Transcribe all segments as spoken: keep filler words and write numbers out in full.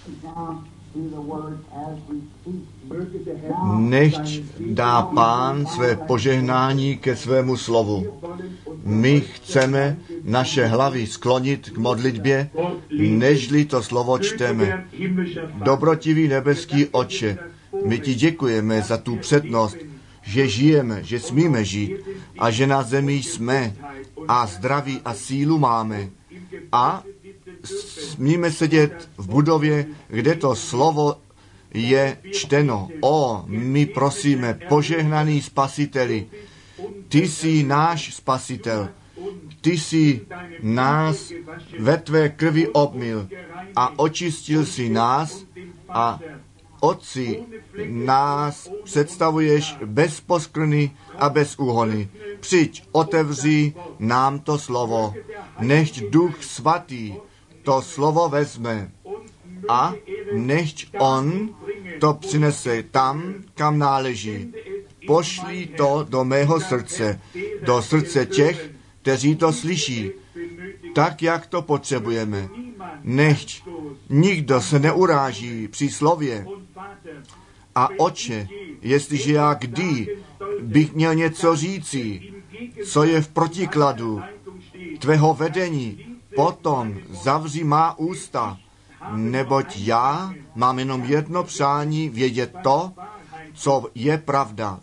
Nechť dá Pán své požehnání ke svému slovu. My chceme naše hlavy sklonit k modlitbě, nežli to slovo čteme. Dobrotivý nebeský Otče, my ti děkujeme za tu přednost, že žijeme, že smíme žít a že na zemi jsme a zdraví a sílu máme. A smíme sedět v budově, kde to slovo je čteno. O, my prosíme, požehnaný Spasiteli, ty jsi náš Spasitel, ty jsi nás ve tvé krvi obmyl a očistil si nás a Otci, nás představuješ bez poskvrny a bez úhony. Přijď, otevři nám to slovo, nechť Duch Svatý to slovo vezme a nechť on to přinese tam, kam náleží. Pošli to do mého srdce, do srdce těch, kteří to slyší, tak, jak to potřebujeme. Nechť nikdo se neuráží při slově. A Otče, jestliže já kdy bych měl něco říci, co je v protikladu tvého vedení, potom zavři má ústa, neboť já mám jenom jedno přání vědět to, co je pravda.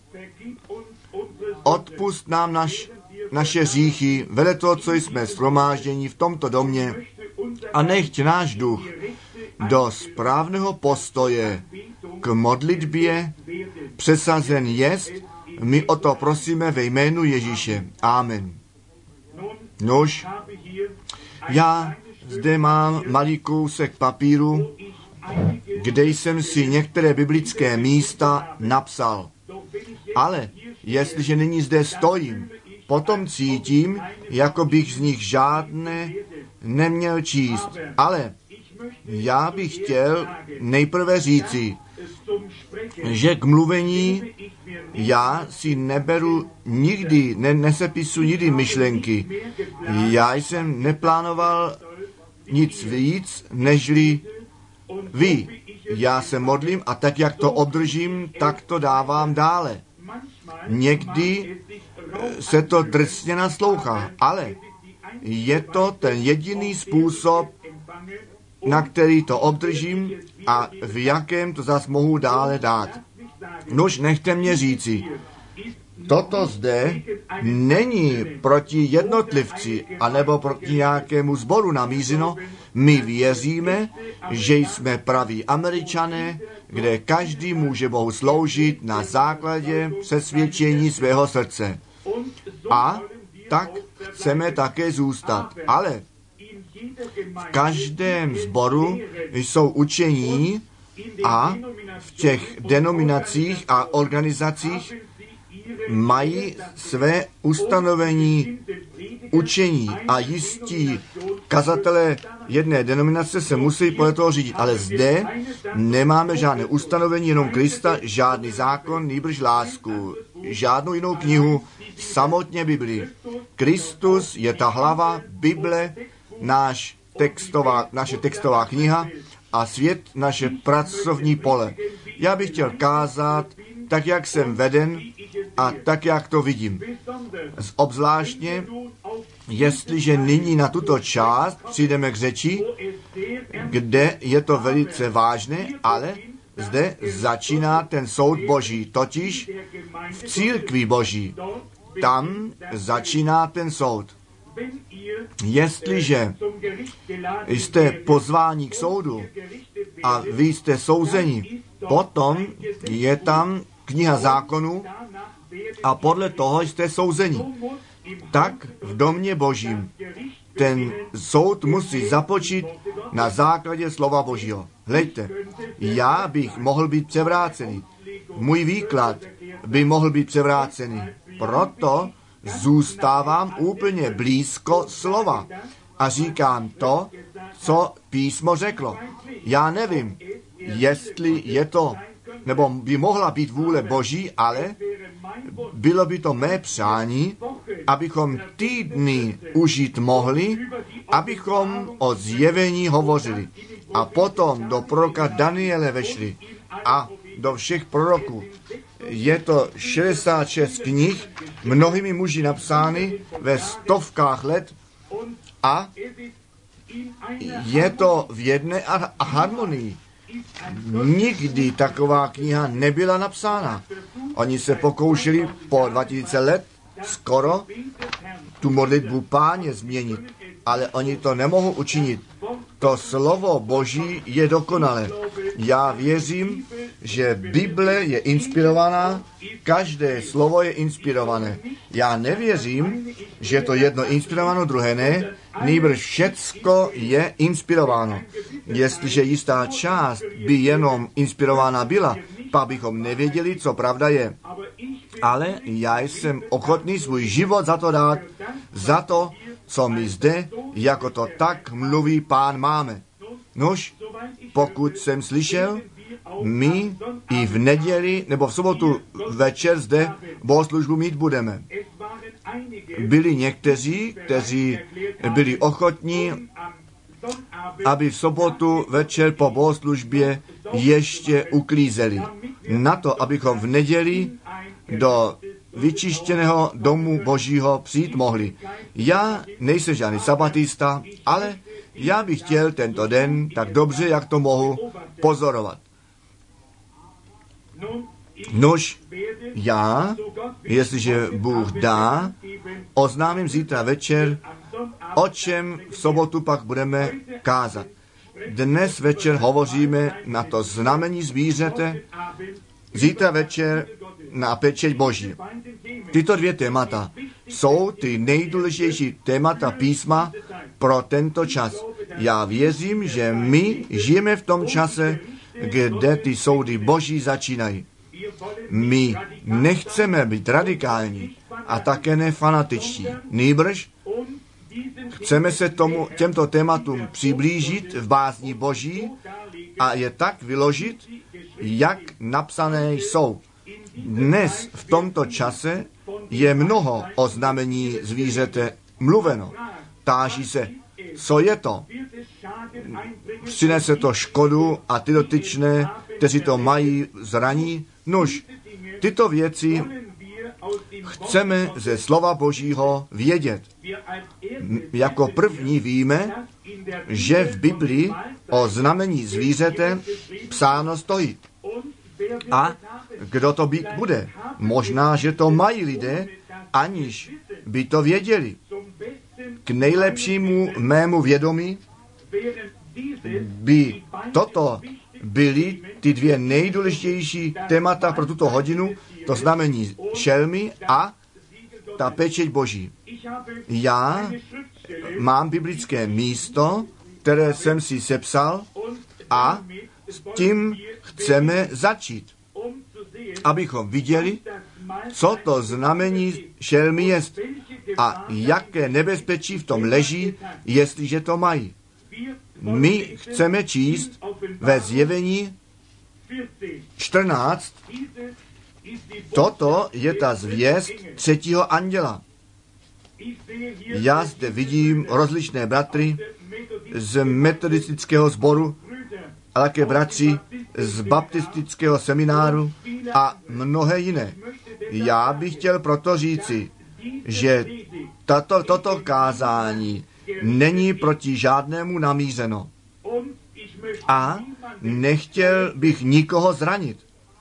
Odpusť nám naš, naše hříchy, vede to, co jsme shromážděni v tomto domě a nechť náš duch do správného postoje k modlitbě přesazen jest, my o to prosíme ve jménu Ježíše. Amen. Nož, já zde mám malý kousek papíru, kde jsem si některé biblické místa napsal. Ale jestliže nyní zde stojím, potom cítím, jako bych z nich žádné neměl číst. Ale já bych chtěl nejprve říci, že k mluvení já si neberu nikdy, ne, nesepisu nikdy myšlenky. Já jsem neplánoval nic víc, nežli vy. Já se modlím a tak, jak to obdržím, tak to dávám dále. Někdy se to drsně naslouchá, ale je to ten jediný způsob, na který to obdržím a v jakém to zas mohu dále dát. Nož nechte mě říci, toto zde není proti jednotlivci anebo proti nějakému sboru namířeno. My věříme, že jsme praví Američané, kde každý může Bohu sloužit na základě přesvědčení svého srdce. A tak chceme také zůstat. Ale v každém sboru jsou učení a v těch denominacích a organizacích mají své ustanovení učení a jistí kazatelé jedné denominace se musí podle toho řídit. Ale zde nemáme žádné ustanovení, jenom Krista, žádný zákon, nýbrž lásku, žádnou jinou knihu, samotně Bibli. Kristus je ta hlava, Bible, náš textová, naše textová kniha a svět naše pracovní pole. Já bych chtěl kázat tak, jak jsem veden a tak, jak to vidím. Obzvláštně, jestliže nyní na tuto část přijdeme k řeči, kde je to velice vážné, ale zde začíná ten soud Boží, totiž v církvi Boží. Tam začíná ten soud. Jestliže jste pozváni k soudu a vy jste souzeni, potom je tam kniha zákonů a podle toho jste souzeni. Tak v domě Božím ten soud musí započít na základě slova Božího. Hleďte, já bych mohl být převrácený. Můj výklad by mohl být převrácený. Proto zůstávám úplně blízko slova a říkám to, co písmo řeklo. Já nevím, jestli je to, nebo by mohla být vůle Boží, ale bylo by to mé přání, abychom týdny užít mohli abychom o zjevení hovořili. A potom do proroka Daniele vešli a do všech proroků. Je to šedesát šest knih, mnohými muži napsány ve stovkách let a je to v jedné harmonii. Nikdy taková kniha nebyla napsána. Oni se pokoušeli po dva tisíce let skoro tu modlitbu Páně změnit, ale oni to nemohou učinit. To slovo Boží je dokonalé. Já věřím, že Bible je inspirovaná, každé slovo je inspirované. Já nevěřím, že to jedno inspirováno, druhé ne, nýbrž všecko je inspirováno. Jestliže jistá část by jenom inspirována byla, pak bychom nevěděli, co pravda je. Ale já jsem ochotný svůj život za to dát, za to, co my zde, jako to tak mluví Pán, máme. Nož, pokud jsem slyšel, my i v neděli nebo v sobotu večer zde bohoslužbu mít budeme. Byli někteří, kteří byli ochotní, aby v sobotu večer po bohoslužbě ještě uklízeli. Na to, abychom v neděli do vyčištěného domu Božího přijít mohli. Já nejsem žádný sabatista, ale já bych chtěl tento den tak dobře, jak to mohu, pozorovat. Nož, já, jestliže Bůh dá, oznámím zítra večer, o čem v sobotu pak budeme kázat. Dnes večer hovoříme na to znamení zvířete, zítra večer na pečeť Boží. Tyto dvě témata jsou ty nejdůležitější témata písma pro tento čas. Já věřím, že my žijeme v tom čase, kde ty soudy Boží začínají. My nechceme být radikální a také ne fanatičtí. Nýbrž chceme se tomu, těmto tématům přiblížit v bázni Boží a je tak vyložit, jak napsané jsou. Dnes v tomto čase je mnoho o znamení zvířete mluveno. Táží se, co je to? Přinese to škodu a ty dotyčné, kteří to mají, zraní? Nuž, tyto věci chceme ze slova Božího vědět. Jako první víme, že v Biblii o znamení zvířete psáno stojí. A kdo to být bude? Možná, že to mají lidé, aniž by to věděli. K nejlepšímu mému vědomí by toto byly ty dvě nejdůležitější témata pro tuto hodinu, to znamení šelmy a ta pečeť Boží. Já mám biblické místo, které jsem si sepsal a s tím chceme začít, abychom viděli, co to znamení šelmy je a jaké nebezpečí v tom leží, jestliže to mají. My chceme číst ve Zjevení čtrnáct. Toto je ta zvěst třetího anděla. Já zde vidím rozličné bratry z metodistického sboru, ale také bratři z baptistického semináru a mnohé jiné. Já bych chtěl proto říci, že tato, toto kázání není proti žádnému namířeno. A nechtěl bych nikoho zranit.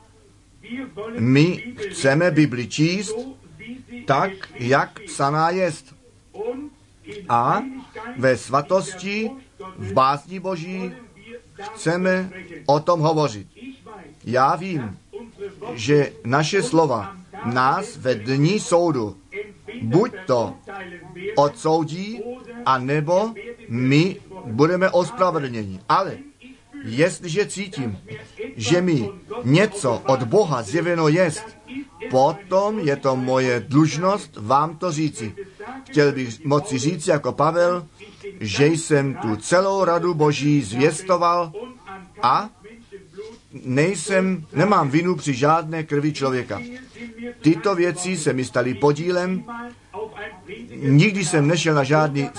My chceme Bibli číst tak, jak psaná jest. A ve svatosti, v bázni Boží chceme o tom hovořit. Já vím, že naše slova nás ve dní soudu buď to odsoudí, anebo my budeme ospravedlněni. Ale jestliže cítím, že mi něco od Boha zjeveno jest, potom je to moje dlužnost vám to říci. Chtěl bych moci říct jako Pavel, že jsem tu celou radu Boží zvěstoval a nejsem, nemám vinu při žádné krvi člověka. Tyto věci se mi staly podílem. Nikdy jsem nešel na žádný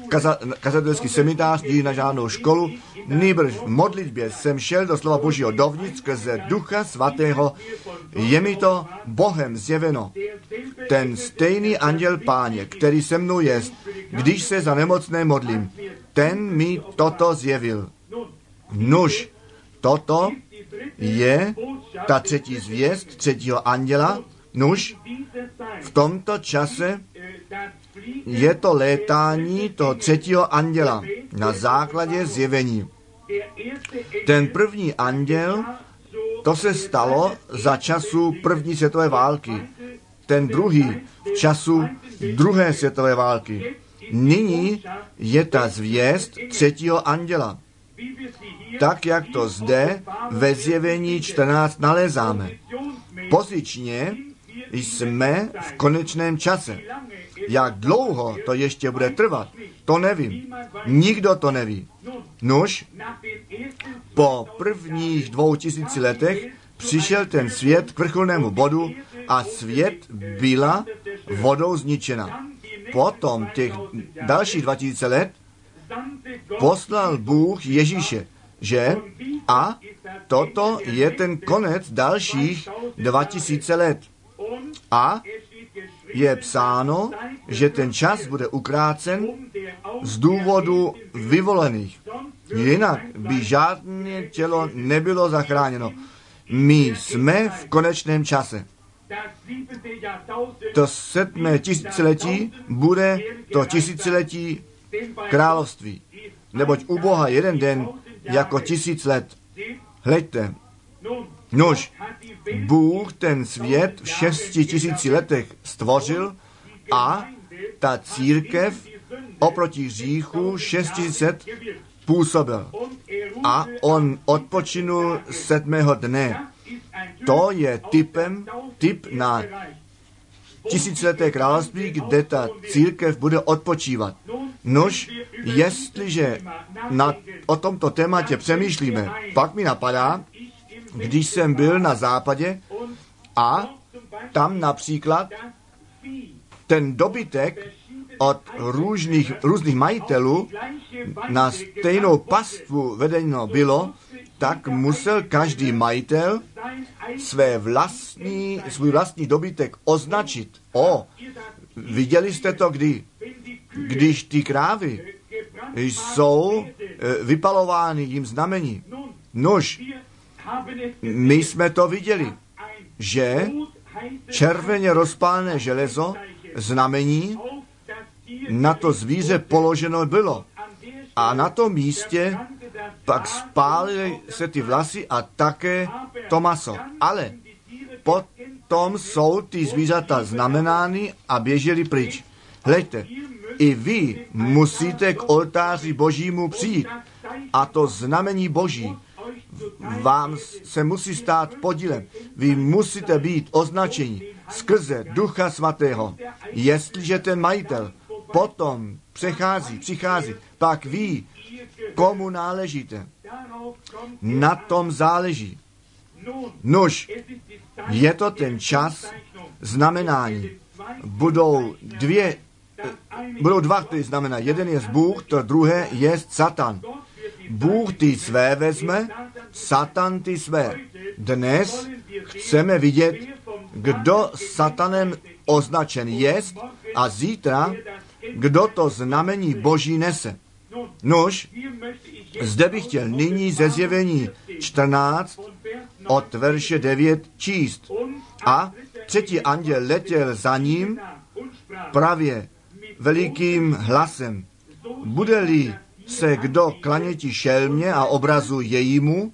kaza, kazatelský seminář, jdi na žádnou školu, nýbrž v modlitbě jsem šel do slova Božího dovnitř skrze Ducha Svatého, je mi to Bohem zjeveno. Ten stejný anděl Páně, který se mnou jest, když se za nemocné modlím, ten mi toto zjevil. Nuž, toto je ta třetí zvěst třetího anděla. Nuž, v tomto čase je to létání toho třetího anděla na základě zjevení. Ten první anděl, to se stalo za času první světové války. Ten druhý v času druhé světové války. Nyní je ta zvěst třetího anděla. Tak, jak to zde ve zjevení čtrnáct nalézáme. Pozičně jsme v konečném čase. Jak dlouho to ještě bude trvat, to nevím. Nikdo to neví. Nuž, po prvních dvou tisíci letech přišel ten svět k vrcholnému bodu a svět byla vodou zničena. Potom těch dalších dva tisíce let poslal Bůh Ježíše, že? A toto je ten konec dalších dva tisíce let. A je psáno, že ten čas bude ukrácen z důvodu vyvolených. Jinak by žádné tělo nebylo zachráněno. My jsme v konečném čase. To sedmé tisíciletí bude to tisíciletí království. Neboť u Boha jeden den jako tisíc let. Hleďte. Nož, Bůh ten svět v šesti tisíci letech stvořil a ta církev oproti hříchu šest tisíc let působil. A on odpočinul sedmého dne. To je typem, typ na tisícileté království, kde ta církev bude odpočívat. Nož, jestliže na, o tomto tématě přemýšlíme, pak mi napadá, když jsem byl na západě a tam například ten dobytek od různých, různých majitelů na stejnou pastvu vedeno bylo, tak musel každý majitel své vlastní, svůj vlastní dobytek označit. O, viděli jste to kdy? Když ty krávy jsou vypalovány jim znamení. Nož, my jsme to viděli, že červeně rozpálené železo znamení na to zvíře položeno bylo. A na tom místě pak spálily se ty vlasy a také to maso. Ale potom jsou ty zvířata znamenány a běželi pryč. Hleďte, i vy musíte k oltáři Božímu přijít. A to znamení Boží vám se musí stát podílem. Vy musíte být označeni skrze Ducha Svatého. Jestliže ten majitel potom přechází, přichází, pak ví, komu náležíte. Na tom záleží. Nuž, je to ten čas znamenání. Budou dvě, budou dva, které znamená. Jeden je Bůh, to druhé je Satan. Bůh ty své vezme, Satan ty své. Dnes chceme vidět, kdo Satanem označen jest a zítra, kdo to znamení Boží nese. Nož, zde bych chtěl nyní ze zjevení čtrnáct od verše devět číst. A třetí anděl letěl za ním pravě velikým hlasem. Bude-li se kdo klaněti šelmě a obrazu jejímu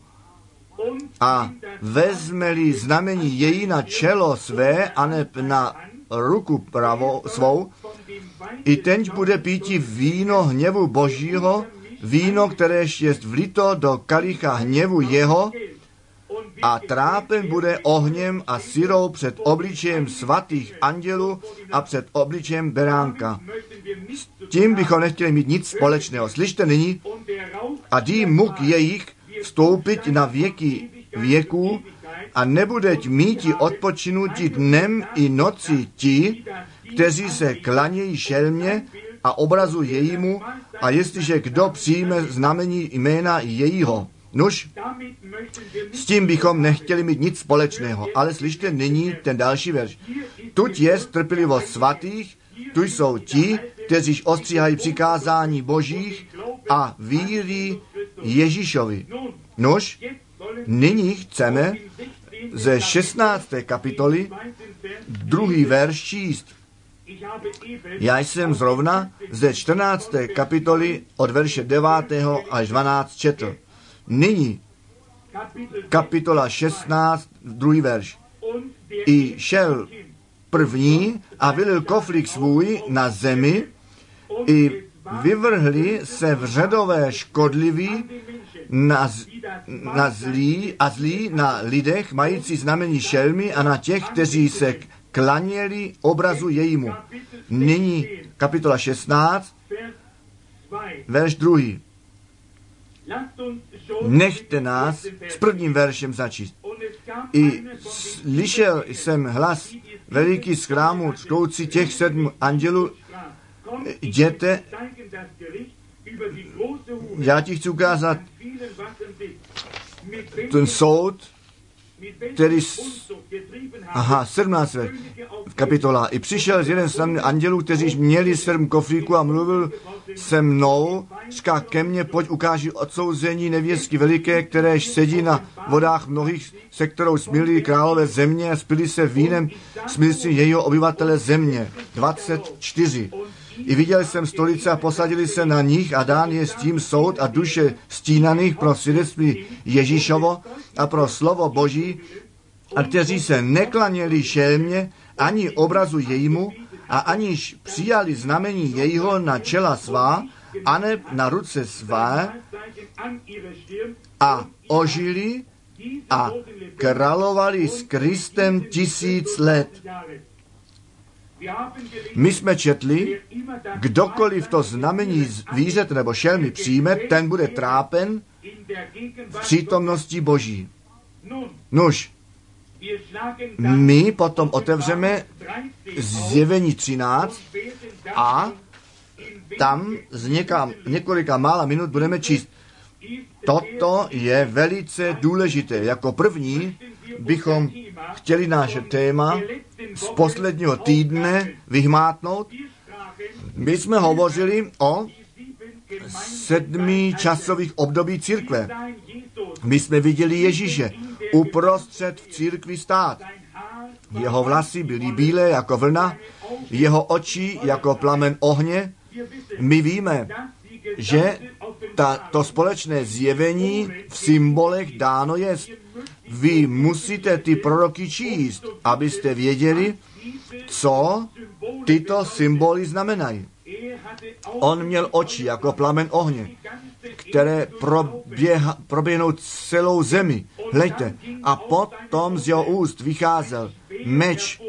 a vezme-li znamení její na čelo své a ne na ruku pravou svou, i tenž bude píti víno hněvu Božího, víno, kteréž jest vlito do kalicha hněvu jeho, a trápen bude ohněm a syrou před obličejem svatých andělů a před obličejem beránka. S tím bychom nechtěli mít nic společného. Slyšte nyní, a dým muk jejich vstoupit na věky věků a nebudeť míti odpočinutí dnem i noci ti, kteří se klanějí šelmě a obrazu jejímu, a jestliže kdo přijme znamení jména jejího. Nuž, s tím bychom nechtěli mít nic společného, ale slyšte nyní ten další verš. Tuď je trpělivost svatých, tu jsou ti, kteří ostříhají přikázání božích a víry Ježíšovi. Nož, nyní chceme ze šestnácté kapitoly druhý verš číst. Já jsem zrovna ze čtrnácté kapitoly od verše devátého až dvanáctého četl. Nyní kapitola šestnáct, druhý verš. I šel první a vylil koflík svůj na zemi, i vyvrhli se vředové škodliví na, na zlí a zlí na lidech, mající znamení šelmy a na těch, kteří se klaněli obrazu jejímu. Nyní kapitola šestnáct, verš druhý. Nechte nás s prvním veršem začít. I slyšel jsem hlas veliký z chrámu, čtoucí těch sedm andělů, jděte, já ti chci ukázat ten soud, který, aha, sedmnáct kapitola. I přišel z jeden z andělů, kteří měli sedm koflíků a mluvil se mnou, říká ke mně, pojď ukáži odsouzení nevěstky veliké, kteréž sedí na vodách mnohých, se kterou smilí králové země a spili se vínem smilci jejího obyvatele země. dvacet čtyři. I viděl jsem stolice a posadili se na nich a dán je s tím soud a duše stínaných pro svědectví Ježíšovo a pro slovo Boží, a kteří se neklaněli šelmě ani obrazu jejímu a aniž přijali znamení jejího na čela svá, aneb na ruce své, a ožili a královali s Kristem tisíc let. My jsme četli, kdokoliv to znamení zvířete nebo šelmy přijme, ten bude trápen v přítomnosti Boží. Nuž, my potom otevřeme Zjevení třináct a tam z něka, několika mála minut budeme číst. Toto je velice důležité. Jako první bychom chtěli náš téma z posledního týdne vyhmátnout. My jsme hovořili o sedmi časových období církve. My jsme viděli Ježíše uprostřed v církvi stát. Jeho vlasy byly bílé jako vlna, jeho oči jako plamen ohně. My víme, že ta, to společné zjevení v symbolech dáno je. Vy musíte ty proroky číst, abyste věděli, co tyto symboly znamenají. On měl oči jako plamen ohně, které proběha, proběhnou celou zemi. Hleďte. A potom z jeho úst vycházel meč.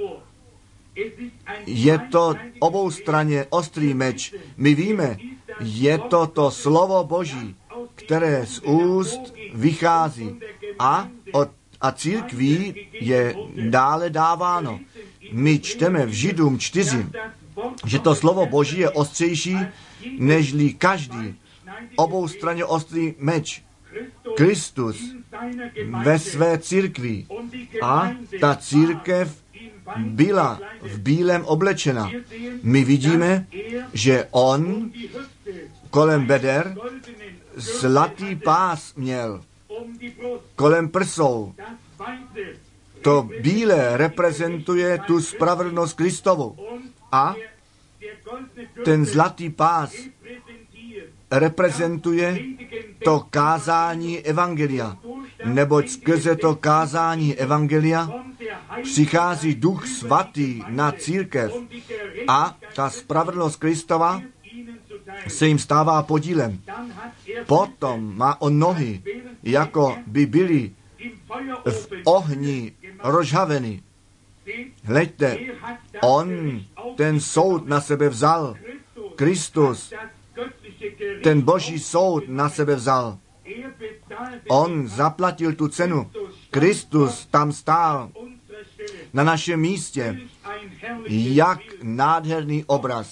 Je to oboustranně ostrý meč. My víme, je to to slovo Boží, které z úst vychází a od a církví je dále dáváno. My čteme v Židům čtyři, že to slovo Boží je ostřejší, nežli každý oboustranně ostrý meč. Kristus ve své církvi a ta církev byla v bílém oblečena. My vidíme, že on kolem beder zlatý pás měl, kolem prsou. To bílé reprezentuje tu spravedlnost Kristovu. A ten zlatý pás reprezentuje to kázání evangelia. Neboť skrze to kázání evangelia přichází Duch Svatý na církev a ta spravedlnost Kristova se jim stává podílem. Potom má on nohy, jako by byly v ohni rozžhaveny. Hleďte, on ten soud na sebe vzal. Kristus ten boží soud na sebe vzal. On zaplatil tu cenu. Kristus tam stál na našem místě. Jak nádherný obraz.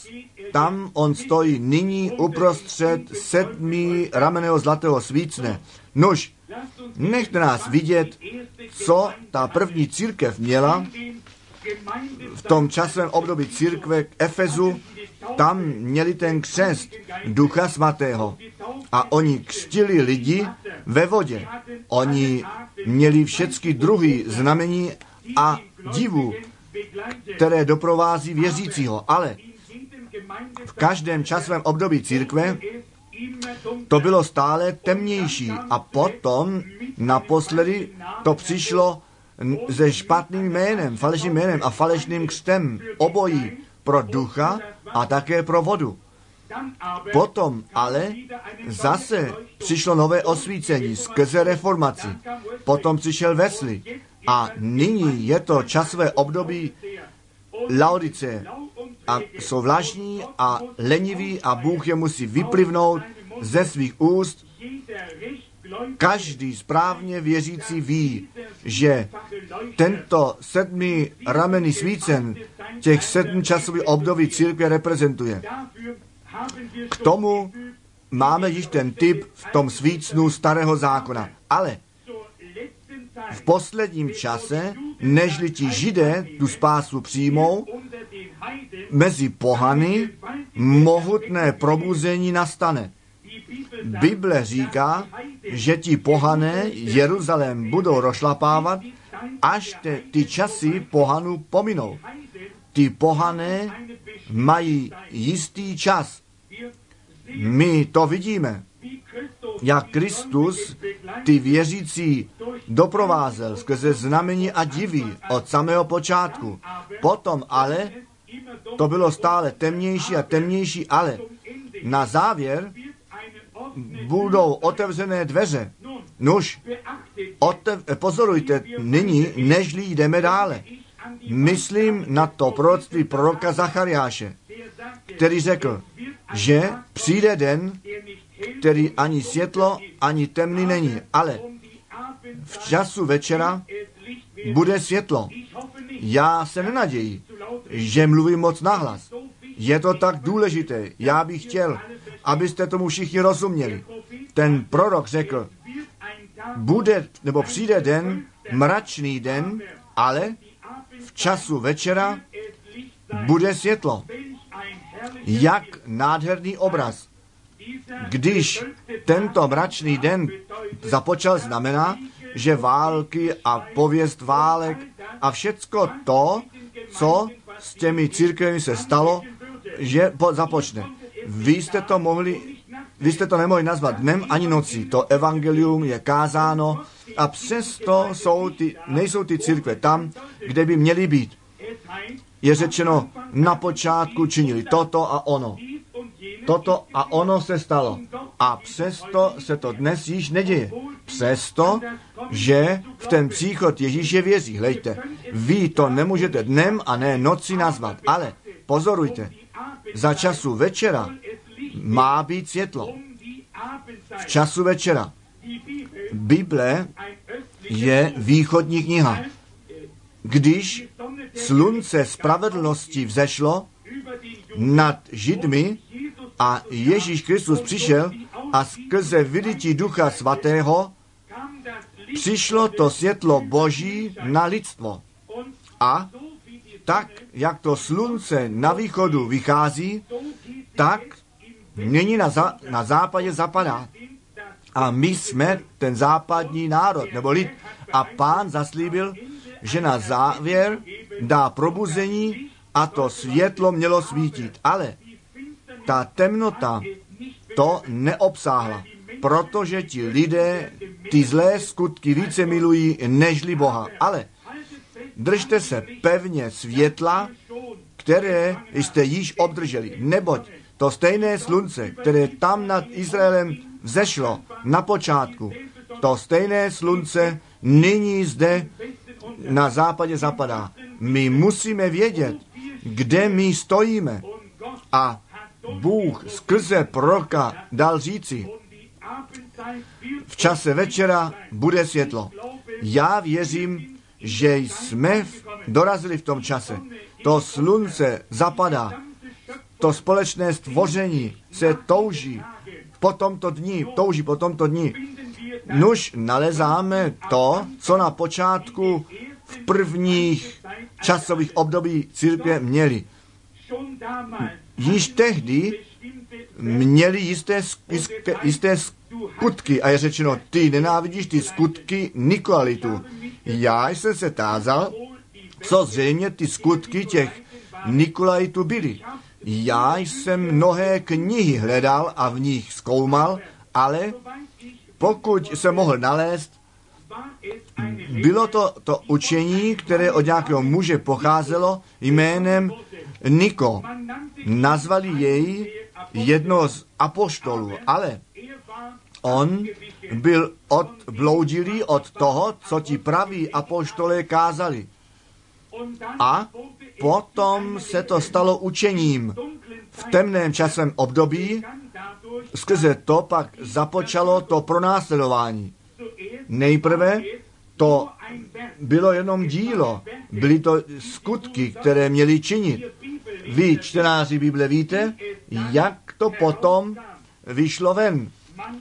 tam on stojí nyní uprostřed sedmi ramenného zlatého svícne. Nož, nechte nás vidět, co ta první církev měla v tom časovém období církve k Efezu. Tam měli ten křest Ducha Svatého a oni křtili lidi ve vodě. Oni měli všechny druhy znamení a divů, které doprovází věřícího, ale v každém časovém období církve to bylo stále temnější a potom naposledy to přišlo se špatným jménem, falešným jménem a falešným křtem, obojí pro ducha a také pro vodu. Potom ale zase přišlo nové osvícení skrze reformaci. Potom přišel Wesley a nyní je to časové období Laodice. A jsou vlažní a leniví a Bůh je musí vyplivnout ze svých úst. Každý správně věřící ví, že tento sedmi ramenný svícen těch sedm časových období církve reprezentuje. K tomu máme již ten typ v tom svícnu starého zákona. Ale v posledním čase, nežli ti Židé tu spásu přijmou, mezi pohany mohutné probuzení nastane. Bible říká, že ti pohané Jeruzalém budou rozšlapávat, až te, ty časy pohanů pominou. Ty pohané mají jistý čas. My to vidíme, jak Kristus ty věřící doprovázel skrze znamení a divy od samého počátku. Potom ale to bylo stále temnější a temnější, ale na závěr budou otevřené dveře. Nuž, otev, pozorujte nyní, nežli jdeme dále. Myslím na to proroctví proroka Zachariáše, který řekl, že přijde den, který ani světlo, ani temný není, ale v času večera bude světlo. Já se nenaději, že mluvím moc nahlas. Je to tak důležité. Já bych chtěl, abyste tomu všichni rozuměli. Ten prorok řekl, bude, nebo přijde den, mračný den, ale v času večera bude světlo. Jak nádherný obraz. Když tento mračný den započal, znamená, že války a pověst válek a všecko to, co s těmi církvemi se stalo, že započne. Vy jste to mohli, vy jste to nemohli nazvat dnem ani nocí. To evangelium je kázáno a přesto jsou ty, nejsou ty církve tam, kde by měly být. Je řečeno, na počátku činili toto a ono. Toto a ono se stalo. A přesto se to dnes již neděje. Přesto, že v ten příchod Ježíše věří. Hlejte, vy to nemůžete dnem a ne noci nazvat, ale pozorujte, za času večera má být světlo. V času večera. Bible je východní kniha. Když slunce spravedlnosti vzešlo nad Židmi a Ježíš Kristus přišel a skrze vylití Ducha Svatého přišlo to světlo Boží na lidstvo. A tak, jak to slunce na východu vychází, tak nyní na, za, na západě zapadá. A my jsme ten západní národ, nebo lid. A Pán zaslíbil, že na závěr dá probuzení a to světlo mělo svítit. Ale ta temnota to neobsáhla, protože ti lidé ty zlé skutky více milují nežli Boha. Ale držte se pevně světla, které jste již obdrželi, neboť to stejné slunce, které tam nad Izraelem vzešlo na počátku, to stejné slunce nyní zde na západě zapadá. My musíme vědět, kde my stojíme. A Bůh skrze proroka dal říci, v čase večera bude světlo. Já věřím, že jsme dorazili v tom čase. To slunce zapadá to společné stvoření se touží po tomto dni, touží po tomto dni. Nuž nalezáme to, co na počátku v prvních časových období církve měli. Již tehdy měli jisté, jisté, jisté skutky a je řečeno, ty nenávidíš ty skutky Nikolaitu. Já jsem se tázal, co zřejmě ty skutky těch Nikolaitu byly. Já jsem mnohé knihy hledal a v nich zkoumal, ale pokud jsem mohl nalézt, bylo to to učení, které od nějakého muže pocházelo jménem Niko. Nazvali jej jedno z apoštolů, ale on byl odbloudilý od toho, co ti praví apoštolé kázali. A potom se to stalo učením v temném časem období, skrze to pak započalo to pronásledování. Nejprve to bylo jenom dílo, byly to skutky, které měli činit. Vy, čtenáři Bible, víte, jak to potom vyšlo ven.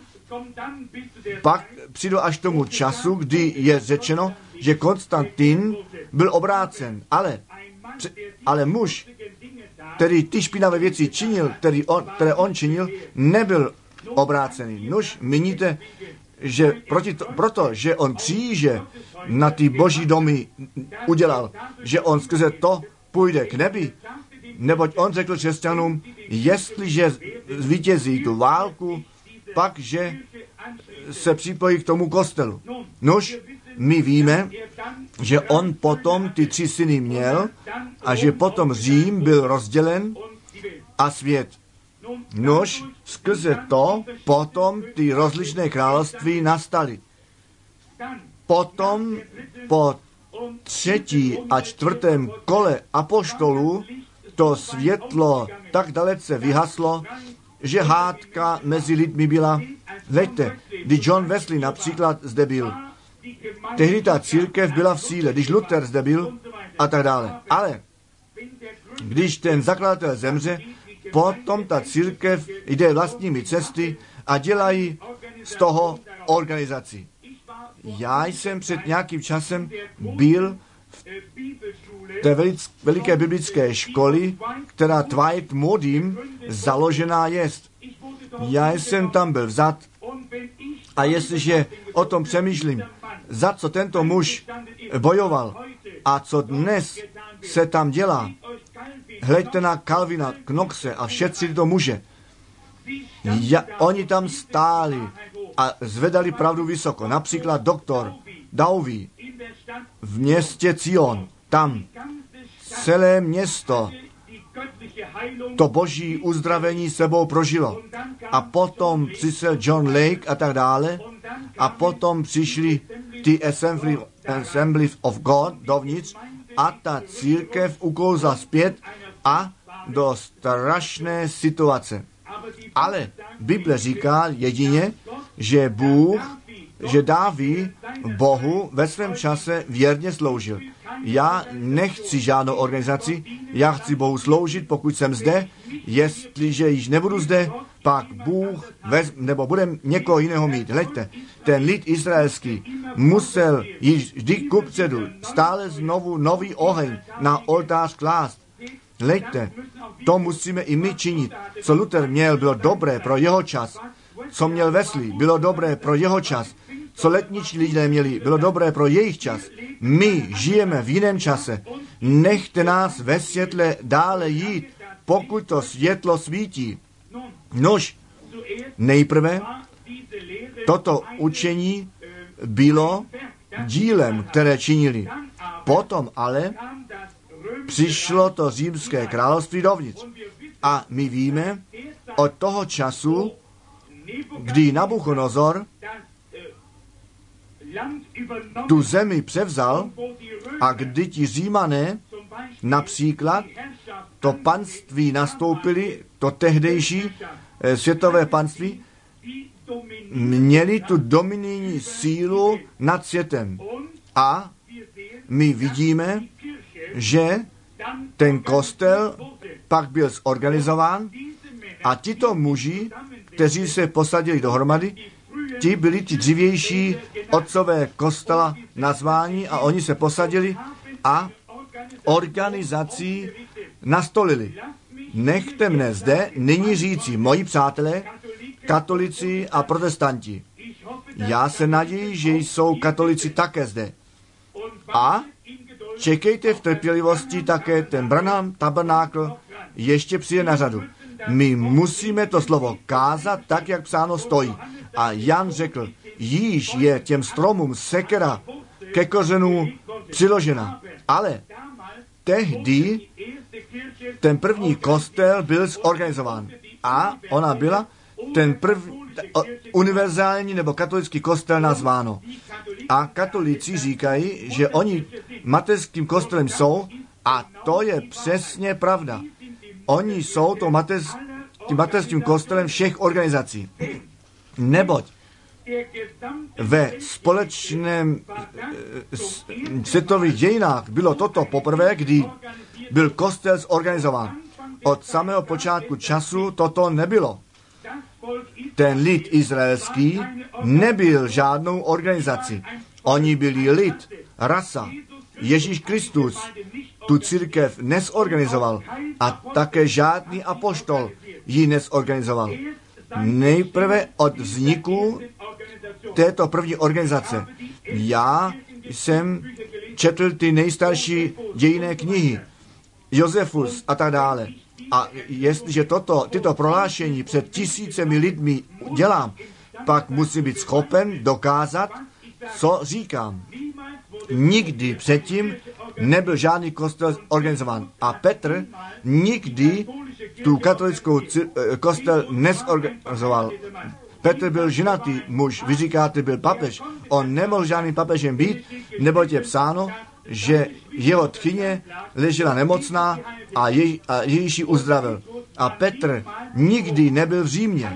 Pak přijdu až tomu času, kdy je řečeno, že Konstantin byl obrácen, ale, ale muž, který ty špinavé věci činil, který on, které on činil, nebyl obrácený. Nuž, míníte, že proti to, proto, že on kříže na ty boží domy udělal, že on skrze to půjde k nebi, neboť on řekl křesťanům, jestliže zvítězí tu válku, pak, že se připojí k tomu kostelu. Nož, my víme, že on potom ty tři syny měl a že potom Řím byl rozdělen a svět. Nož, skrze to potom ty rozličné království nastaly. Potom po třetí a čtvrtém kole apoštolů to světlo tak dalece vyhaslo, že hádka mezi lidmi byla. Hleďte, když John Wesley například zde byl, tehdy ta církev byla v síle, když Luther zde byl a tak dále. Ale když ten zakladatel zemře, potom ta církev jde vlastními cesty a dělají z toho organizaci. Já jsem před nějakým časem byl v té veliké biblické školy, která Dwight Moodim založená jest. Já jsem tam byl vzat a jestliže o tom přemýšlím, za co tento muž bojoval a co dnes se tam dělá, hleďte na Calvina, Knoxe a všetci tyto muže. Ja, oni tam stáli a zvedali pravdu vysoko. Například doktor Douwie v městě Zion. Tam celé město to boží uzdravení sebou prožilo. A potom přišel John Lake a tak dále. A potom přišli ty Assembly, Assembly of God dovnitř a ta církev uklouzla zpět a do strašné situace. Ale Bible říká jedině, že Bůh, že Dávid Bohu ve svém čase věrně sloužil. Já nechci žádnou organizaci, já chci Bohu sloužit, pokud jsem zde, jestliže již nebudu zde, pak Bůh vez, nebo budem někoho jiného mít. Hleďte, ten lid izraelský musel již vždy kupředu stále znovu nový oheň na oltář klást. Hleďte, to musíme i my činit. Co Luther měl, bylo dobré pro jeho čas. Co měl Wesley, bylo dobré pro jeho čas. Co letniční lidé měli, bylo dobré pro jejich čas. My žijeme v jiném čase. Nechte nás ve světle dále jít, pokud to světlo svítí. Nož, nejprve toto učení bylo dílem, které činili. Potom ale přišlo to římské království dovnitř. A my víme od toho času, kdy Nabuchodonozor tu zemi převzal a kdy ti Římané například to panství nastoupili, to tehdejší eh, světové panství, měli tu dominijní sílu nad světem. A my vidíme, že ten kostel pak byl zorganizován a tito muži, kteří se posadili dohromady, ti byli ti dřívější otcové kostela nazváni a oni se posadili a organizací nastolili. Nechte mne zde nyní říci, moji přátelé, katolici a protestanti. Já se naději, že jsou katolici také zde. A čekejte v trpělivosti také ten Branham tabernákl ještě přijde na řadu. My musíme to slovo kázat tak, jak psáno stojí. A Jan řekl, již je těm stromům sekera ke kořenů přiložena. Ale tehdy ten první kostel byl zorganizován. A ona byla ten první univerzální nebo katolický kostel nazváno. A katolíci říkají, že oni mateřským kostelem jsou a to je přesně pravda. Oni jsou to mateř, tím mateřským kostelem všech organizací. Neboť ve společném světových dějinách bylo toto poprvé, kdy byl kostel zorganizován. Od samého počátku času toto nebylo. Ten lid izraelský nebyl žádnou organizací. Oni byli lid, rasa. Ježíš Kristus tu církev nezorganizoval a také žádný apoštol ji nezorganizoval. Nejprve od vzniku této první organizace. Já jsem četl ty nejstarší dějinné knihy, Josefus a tak dále. A jestliže toto, tyto prohlášení před tisícemi lidmi dělám, pak musím být schopen dokázat, co říkám. Nikdy předtím nebyl žádný kostel organizován. A Petr nikdy tu katolickou kostel nezorganizoval. Petr byl ženatý muž, vy říkáte, byl papež. On nemohl žádným papežem být, neboť je psáno, že jeho tchyně ležela nemocná a, jej, a Ježíš ji uzdravil. A Petr nikdy nebyl v Římě.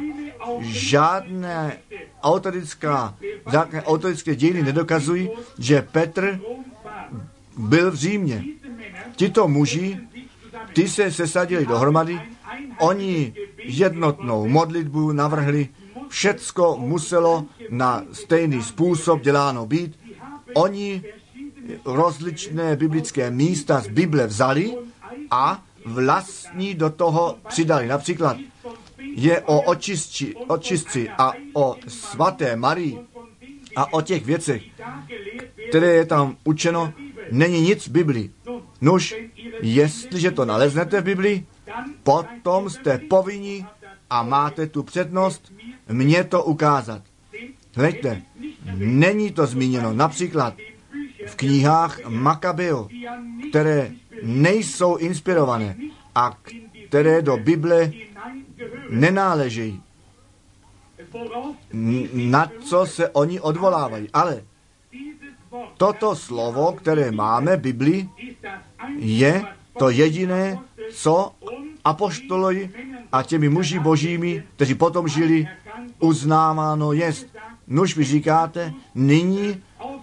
Žádné autorická, žádné autorické dějiny nedokazují, že Petr byl v Římě. Tito muži, ty se sesadili dohromady, oni jednotnou modlitbu navrhli, všecko muselo na stejný způsob děláno být. Oni rozličné biblické místa z Bible vzali a vlastní do toho přidali. Například je o očistci, očistci a o svaté Marii a o těch věcech, které je tam učeno, není nic v Biblii. Nuž, jestliže to naleznete v Biblii, potom jste povinni a máte tu přednost mně to ukázat. Hleďte, není to zmíněno například v knihách Makabeo, které nejsou inspirované a které do Bible nenáležejí. Na co se oni odvolávají. Ale toto slovo, které máme v Biblii, je to jediné, co apoštolovi a těmi muži božími, kteří potom žili, uznáváno jest. Nuž vy říkáte, nyní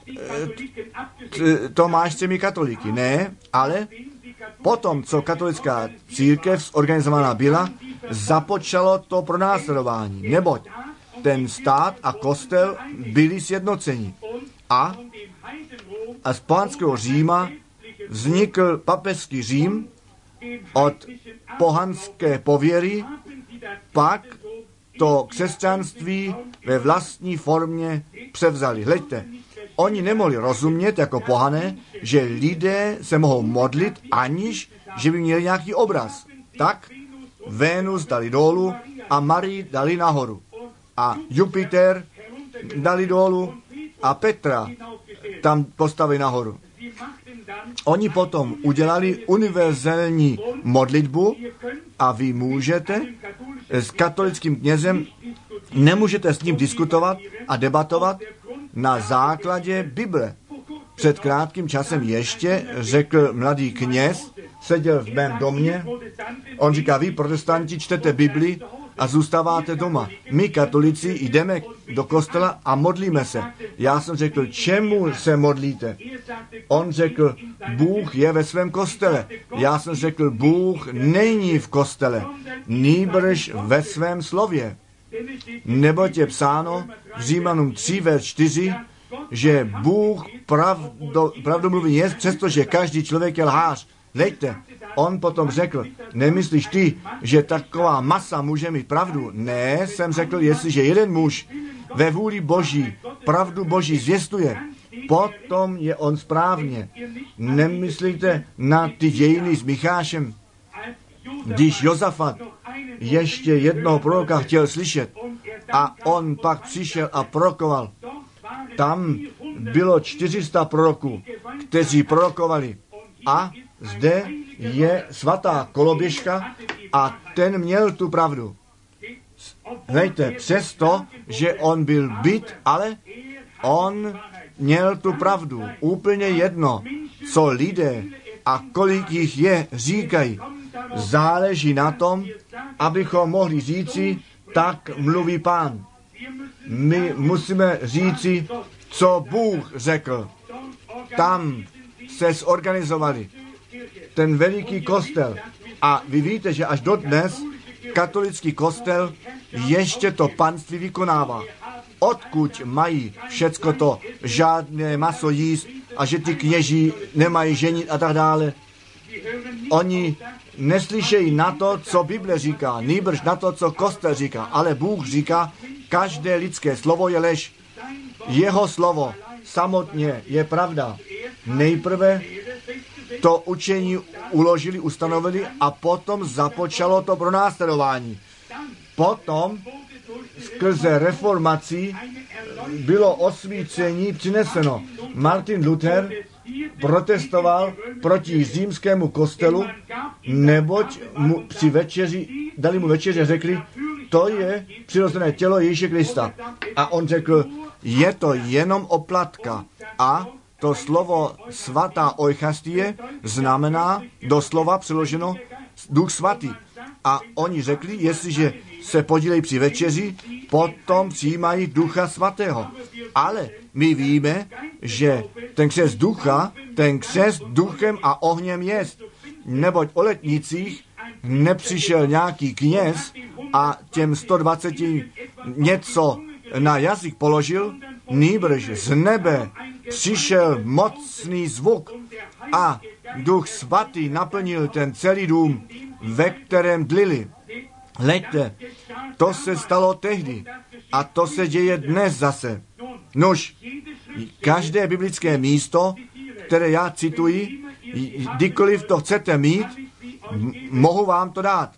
to máš s těmi katolíky. Ne, ale potom, co katolická církev zorganizovaná byla, započalo to pronásledování. Neboť ten stát a kostel byli sjednoceni. A, a z pohanského Říma vznikl papežský Řím od pohanské pověry, pak to křesťanství ve vlastní formě převzali. Hleďte, oni nemohli rozumět jako pohané, že lidé se mohou modlit, aniž že by měli nějaký obraz. Tak Vénus dali dolů a Marii dali nahoru. A Jupiter dali dolů a Petra tam postavili nahoru. Oni potom udělali univerzální modlitbu a vy můžete s katolickým knězem, nemůžete s ním diskutovat a debatovat na základě Bible. Před krátkým časem ještě řekl mladý kněz, seděl v mém domě, on říká, vy protestanti čtete Bibli a zůstáváte doma. My, katolici, jdeme do kostela a modlíme se. Já jsem řekl, čemu se modlíte? On řekl, Bůh je ve svém kostele. Já jsem řekl, Bůh není v kostele, nýbrž ve svém slově. Neboť je psáno v Římanům tři, verš čtyři, že Bůh pravdo, pravdomluvný je, přestože každý člověk je lhář. Lejte, on potom řekl, nemyslíš ty, že taková masa může mít pravdu? Ne, jsem řekl, jestliže jeden muž ve vůli Boží pravdu Boží zvěstuje, potom je on správně. Nemyslíte na ty dějiny s Michášem, když Jozafat ještě jednoho proroka chtěl slyšet a on pak přišel a prorokoval. Tam bylo čtyři sta proroků, kteří prorokovali. A zde je svatá koloběžka a ten měl tu pravdu. Hejte, přesto, že on byl byt, ale on měl tu pravdu. Úplně jedno, co lidé a kolik jich je, říkají. Záleží na tom, abychom mohli říci, tak mluví Pán. My musíme říci, co Bůh řekl. Tam se zorganizovali ten veliký kostel. A vy víte, že až dodnes katolický kostel ještě to panství vykonává. Odkud mají všecko to, žádné maso jíst a že ty kněží nemají ženit a tak dále. Oni neslyšejí na to, co Bible říká, nýbrž na to, co kostel říká. Ale Bůh říká, každé lidské slovo je lež. Jeho slovo samotně je pravda. Nejprve to učení uložili, ustanovili a potom započalo to pronásledování. Potom skrze reformací bylo osvícení přineseno. Martin Luther protestoval proti římskému kostelu, neboť mu při večeři, dali mu večeře, řekli, to je přirozené tělo Ježíše Krista. A on řekl, je to jenom oplatka. A to slovo svatá eucharistie znamená doslova přeloženo Duch svatý. A oni řekli, jestliže se podílejí při večeři, potom přijímají Ducha svatého. Ale my víme, že ten křest ducha, ten křest duchem a ohněm jest. Neboť o letnicích nepřišel nějaký kněz a těm sto dvaceti něco na jazyk položil, nýbrž z nebe přišel mocný zvuk a Duch svatý naplnil ten celý dům, ve kterém dlili. Hleďte, to se stalo tehdy a to se děje dnes zase. Nož, každé biblické místo, které já cituji, kdykoliv to chcete mít, m- mohu vám to dát.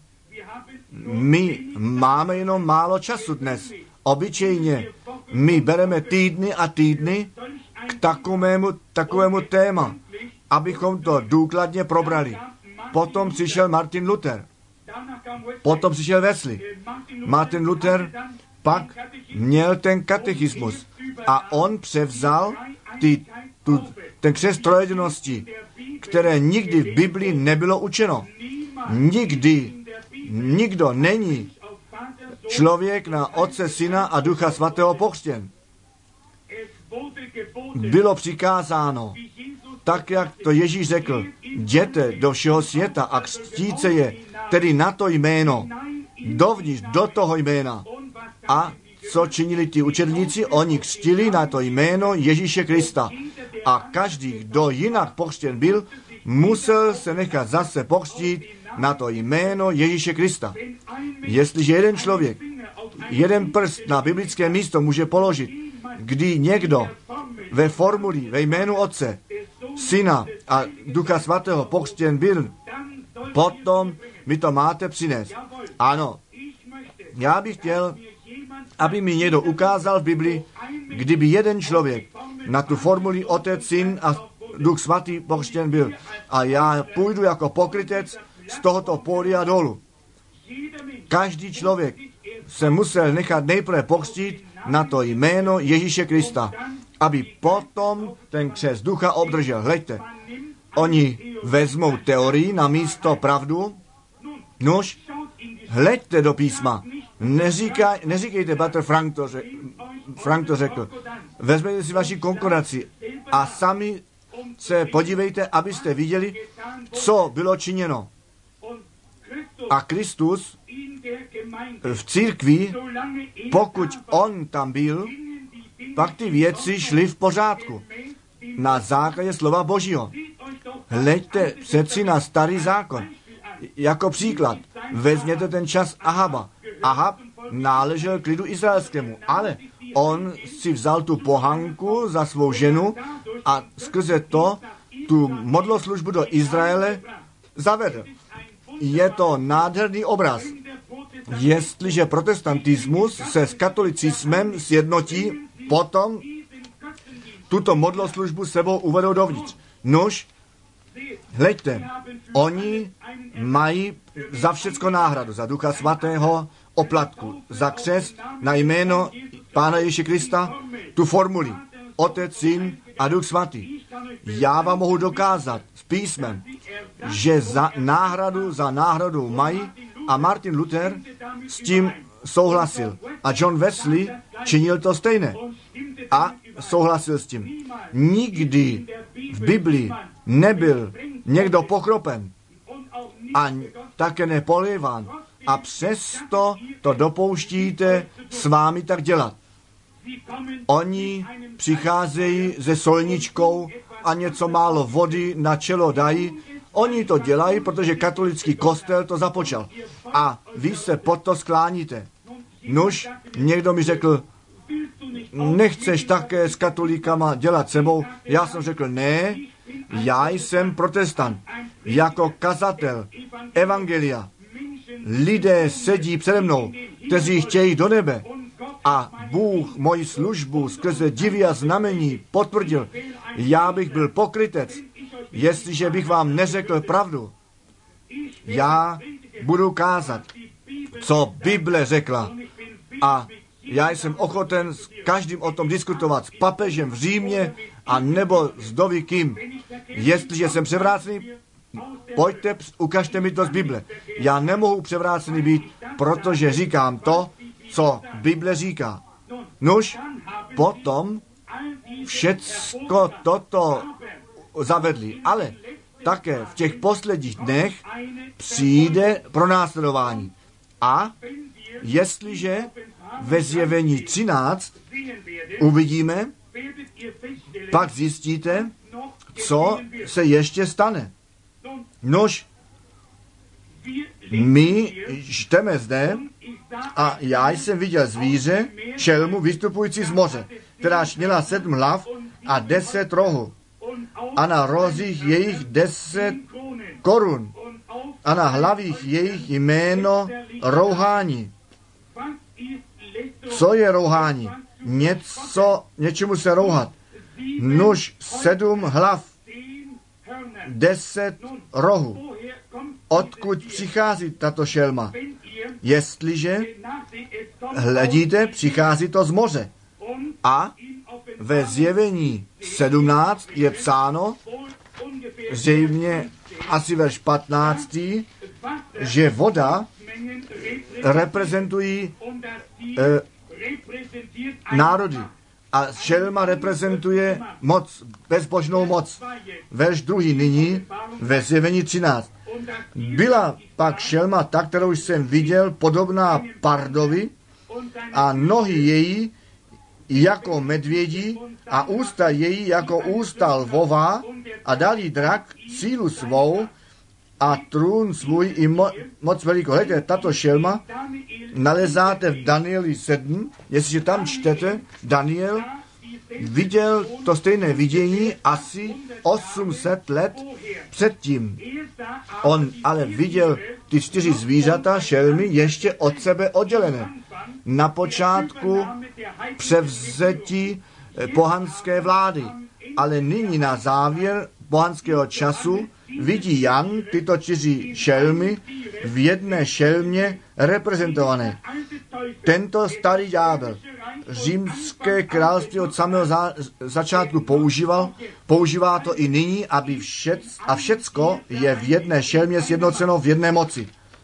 My máme jenom málo času dnes. Obyčejně my bereme týdny a týdny k takovému, takovému téma, abychom to důkladně probrali. Potom přišel Martin Luther. Potom přišel Wesley. Martin Luther pak měl ten katechismus a on převzal ty, tu, ten křest trojedinosti, které nikdy v Biblii nebylo učeno. Nikdy, nikdo není člověk na Otce, Syna a Ducha svatého pokřtěn. Bylo přikázáno, tak jak to Ježíš řekl, jděte do všeho světa a křtíte je, tedy na to jméno, dovnitř do toho jména. A co činili ti učedníci? Oni křtili na to jméno Ježíše Krista. A každý, kdo jinak pokřtěn byl, musel se nechat zase pokřtít na to jméno Ježíše Krista. Jestliže jeden člověk, jeden prst na biblické místo může položit, kdy někdo ve formuli ve jménu Otce, Syna a Ducha svatého pokřtěn byl, potom mi to máte přinést. Ano, já bych chtěl, aby mi někdo ukázal v Biblii, kdyby jeden člověk na tu formuli Otec, Syn a Duch svatý pokřtěn byl. A já půjdu jako pokrytec z tohoto pódia dolů. Každý člověk se musel nechat nejprve pokřtít na to jméno Ježíše Krista, aby potom ten křest ducha obdržel. Hleďte, oni vezmou teorii na místo pravdu. Nož, hleďte do písma. Neříkaj, neříkejte, Bratr Frank to, řek, Frank to řekl. Vezměte si vaši konkurenci a sami se podívejte, abyste viděli, co bylo činěno. A Kristus v církvi, pokud on tam byl, pak ty věci šly v pořádku. Na základě slova Božího. Hleďte přeci na starý zákon. Jako příklad, vezměte ten čas Ahaba. Ahab náležel k lidu izraelskému, ale on si vzal tu pohanku za svou ženu a skrze to tu modloslužbu do Izraele zavedl. Je to nádherný obraz. Jestliže protestantismus se s katolicismem sjednotí, potom tuto modloslužbu sebou uvedou dovnitř. Nož, hleďte, oni mají za všecko náhradu, za Ducha Svatého oplatku, za křest na jméno Pána Ježíše Krista, tu formuli Otec, Syn a Duch Svatý. Já vám mohu dokázat s písmem, že za náhradu za náhradu mají a Martin Luther s tím souhlasil. A John Wesley činil to stejné a souhlasil s tím. Nikdy v Biblii nebyl někdo pokropen a také nepoléván a přesto to dopouštíte s vámi tak dělat. Oni přicházejí se solničkou a něco málo vody na čelo dají. Oni to dělají, protože katolický kostel to započal. A vy se pod to skláníte. Nuž, někdo mi řekl, nechceš také s katolíkama dělat sebou? Já jsem řekl, ne, já jsem protestant. Jako kazatel evangelia. Lidé sedí přede mnou, kteří chtějí do nebe. A Bůh moji službu skrze divy a znamení potvrdil. Já bych byl pokrytec, jestliže bych vám neřekl pravdu. Já budu kázat, co Bible řekla. A já jsem ochoten s každým o tom diskutovat, s papežem v Římě a nebo s doví kým. Jestliže jsem převrácený, pojďte, ukažte mi to z Bible. Já nemohu převrácený být, protože říkám to, co Bible říká. Nuž, potom všecko toto zavedli, ale také v těch posledních dnech přijde pronásledování. A jestliže ve Zjevení třináct uvidíme, pak zjistíte, co se ještě stane. Nož, my čteme zde a já jsem viděl zvíře, šelmu vystupující z moře, kteráž měla sedm hlav a deset rohů. A na rozích jejich deset korun. A na hlavích jejich jméno rouhání. Co je rouhání? Něco, něčemu se rouhat. Nuž sedm hlav, deset rohů. Odkud přichází tato šelma? Jestliže hledíte, přichází to z moře. A ve Zjevení sedmnáct je psáno, zřejmě asi verš patnáctý, že voda reprezentují e, národy. A šelma reprezentuje moc, bezbožnou moc. Verš druhý nyní ve Zjevení třináct. Byla pak šelma ta, kterou jsem viděl, podobná pardovi a nohy její jako medvědí a ústa její jako ústa lvová a dal jí drak sílu svou a trůn svůj i mo- moc velikou. Hledajte, tato šelma nalezáte v Danieli sedm, jestliže tam čtete, Daniel viděl to stejné vidění asi osm set let předtím. On ale viděl ty čtyři zvířata, šelmy, ještě od sebe oddělené. Na počátku převzetí pohanské vlády. Ale nyní na závěr pohanského času vidí Jan tyto čtyři šelmy v jedné šelmě reprezentované. Tento starý ďábel římské království od samého za, začátku používal, používá to i nyní, aby všec, a všecko je v jedné šelmě sjednoceno v jedné moci.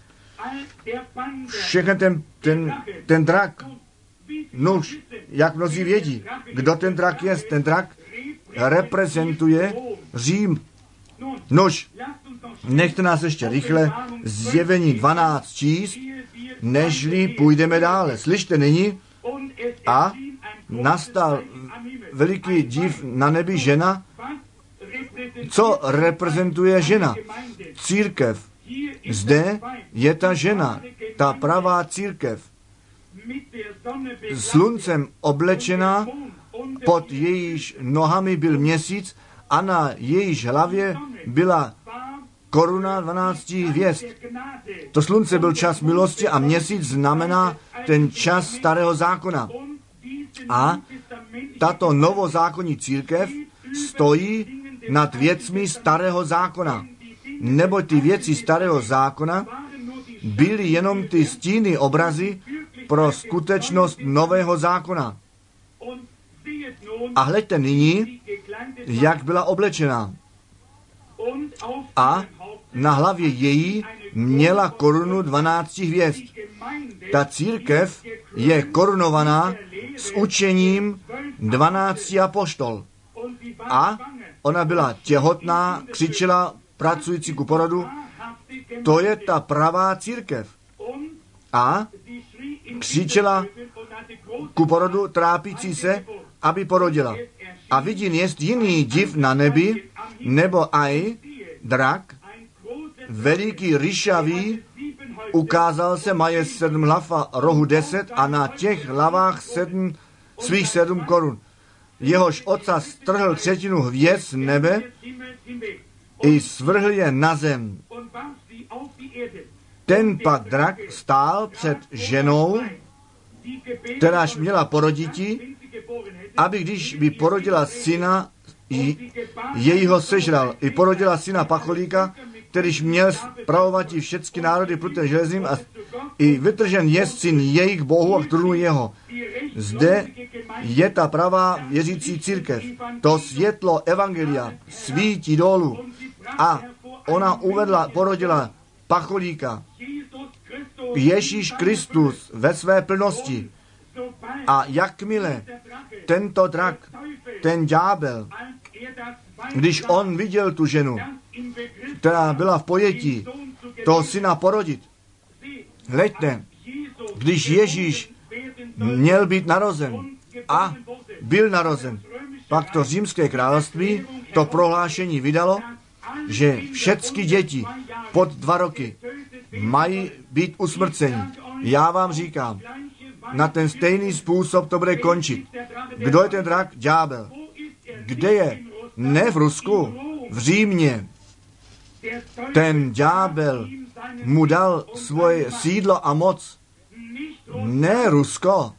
Všechny ten, ten, ten drak, nuž, jak mnozí vědí, kdo ten drak je, ten drak reprezentuje Řím. Nuž, nechte nás ještě rychle Zjevení dvanáct číst, nežli půjdeme dále. Slyšte nyní, a nastal veliký div na nebi, žena. Co reprezentuje žena? Církev. Zde je ta žena, ta pravá církev. Sluncem oblečená, pod jejíž nohami byl měsíc a na jejíž hlavě byla koruna dvanácti hvězd. To slunce byl čas milosti a měsíc znamená ten čas starého zákona. A tato novozákonní církev stojí nad věcmi starého zákona. Nebo ty věci starého zákona byly jenom ty stíny obrazy pro skutečnost nového zákona. A hleďte nyní, jak byla oblečená. A na hlavě její měla korunu dvanácti hvězd. Ta církev je korunovaná s učením dvanácti apoštol. A ona byla těhotná, křičela, pracující ku porodu. To je ta pravá církev. A křičela ku porodu, trápící se, aby porodila. A vidím, jest jiný div na nebi, nebo aj drak, veliký ryšavý, ukázal se, maje sedm hlav a rohu deset a na těch hlavách sedm, svých sedm korun. Jehož ocas strhl třetinu hvězd nebe i svrhl je na zem. Ten pak drak stál před ženou, kteráž měla poroditi, aby když by porodila syna, jejího sežral. I porodila syna pacholíka, kterýž měl spravovat i všechny národy prutem železným a i vytržen jest syn jejich bohu a k trůnu jeho. Zde je ta pravá věřící církev. To světlo evangelia svítí dolů a ona uvedla, porodila pacholíka. Ježíš Kristus ve své plnosti. A jakmile tento drak, ten ďábel, když on viděl tu ženu, která byla v pojetí toho syna porodit, hleďte, když Ježíš měl být narozen a byl narozen, pak to římské království to prohlášení vydalo, že všechny děti pod dva roky mají být usmrceni. Já vám říkám, na ten stejný způsob to bude končit. Kdo je ten drak? Ďábel. Kde je? Ne v Rusku, v Římě. Ten ďábel mu dal svoje sídlo a moc. Ne Rusko.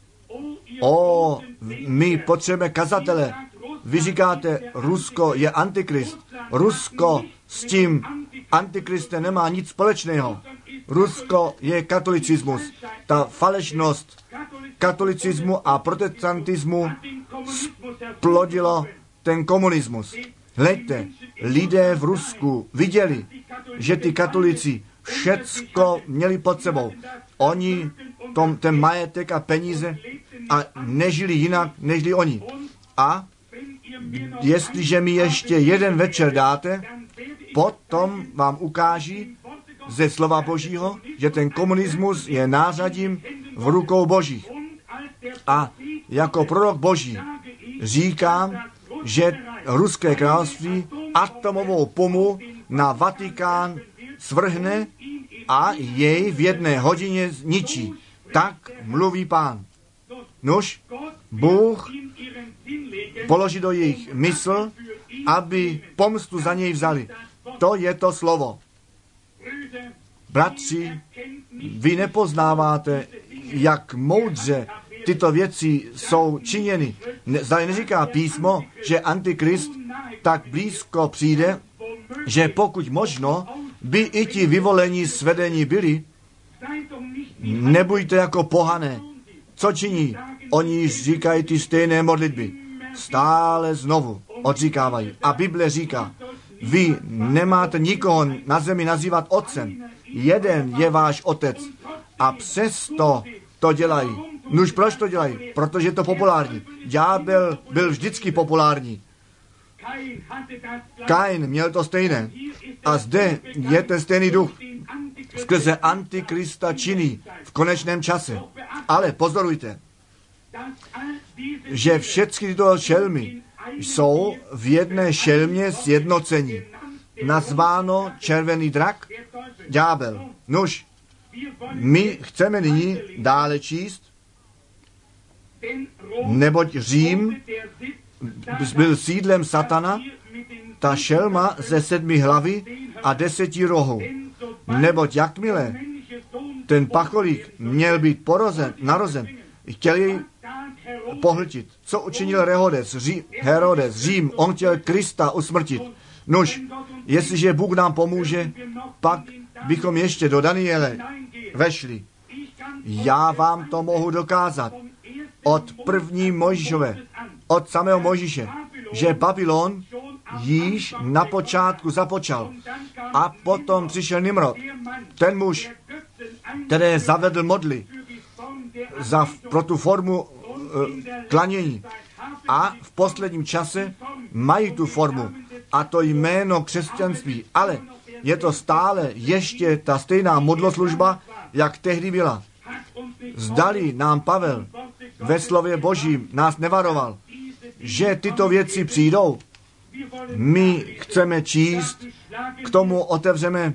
O, my potřebujeme kazatele. Vy říkáte, Rusko je antikrist. Rusko s tím antikristem nemá nic společného. Rusko je katolicismus. Ta falešnost katolicismu a protestantismu splodilo ten komunismus. Hleďte, lidé v Rusku viděli, že ty katolici všecko měli pod sebou. Oni tom, ten majetek a peníze a nežili jinak, nežli oni. A jestliže mi ještě jeden večer dáte, potom vám ukáží ze slova Božího, že ten komunismus je nářadím v rukou Božích. A jako prorok Boží říkám, že ruské království atomovou pomu na Vatikán svrhne a jej v jedné hodině zničí. Tak mluví Pán. Nuž, Bůh položí do jejich mysl, aby pomstu za něj vzali. To je to slovo. Bratři, vy nepoznáváte, jak moudře tyto věci jsou činěny. Zde neříká písmo, že antikrist tak blízko přijde, že pokud možno by i ti vyvolení svedení byli, nebuďte jako pohané. Co činí? Oni již říkají ty stejné modlitby. Stále znovu odříkávají. A Bible říká, vy nemáte nikoho na zemi nazývat otcem. jeden je váš otec a přesto to dělají. Nuž proč to dělají? Protože je to populární. Ďábel byl vždycky populární. Kain měl to stejné. A zde je ten stejný duch skrze Antikrista činný v konečném čase. Ale pozorujte, že všechny tyto šelmy jsou v jedné šelmě sjednocení. Nazváno červený drak, ďábel. Nuž, my chceme nyní dále číst, neboť Řím byl sídlem satana, ta šelma ze sedmi hlavy a deseti rohů. Neboť jakmile ten pacholík měl být porozen, narozen, chtěl jej pohltit. Co učinil Herodes, Ří, Herodes, Řím? On chtěl Krista usmrtit. Nuž, jestliže Bůh nám pomůže, pak bychom ještě do Daniele vešli. Já vám to mohu dokázat od první Mojžíšové, od samého Mojžíše, že Babylon již na počátku započal. A potom přišel Nimrod, ten muž, který zavedl modly za, pro tu formu uh, klanění. A v posledním čase mají tu formu a to jméno křesťanství, ale je to stále ještě ta stejná modloslužba, jak tehdy byla. Zdali nám Pavel ve slově Božím nás nevaroval, že tyto věci přijdou. My chceme číst, k tomu otevřeme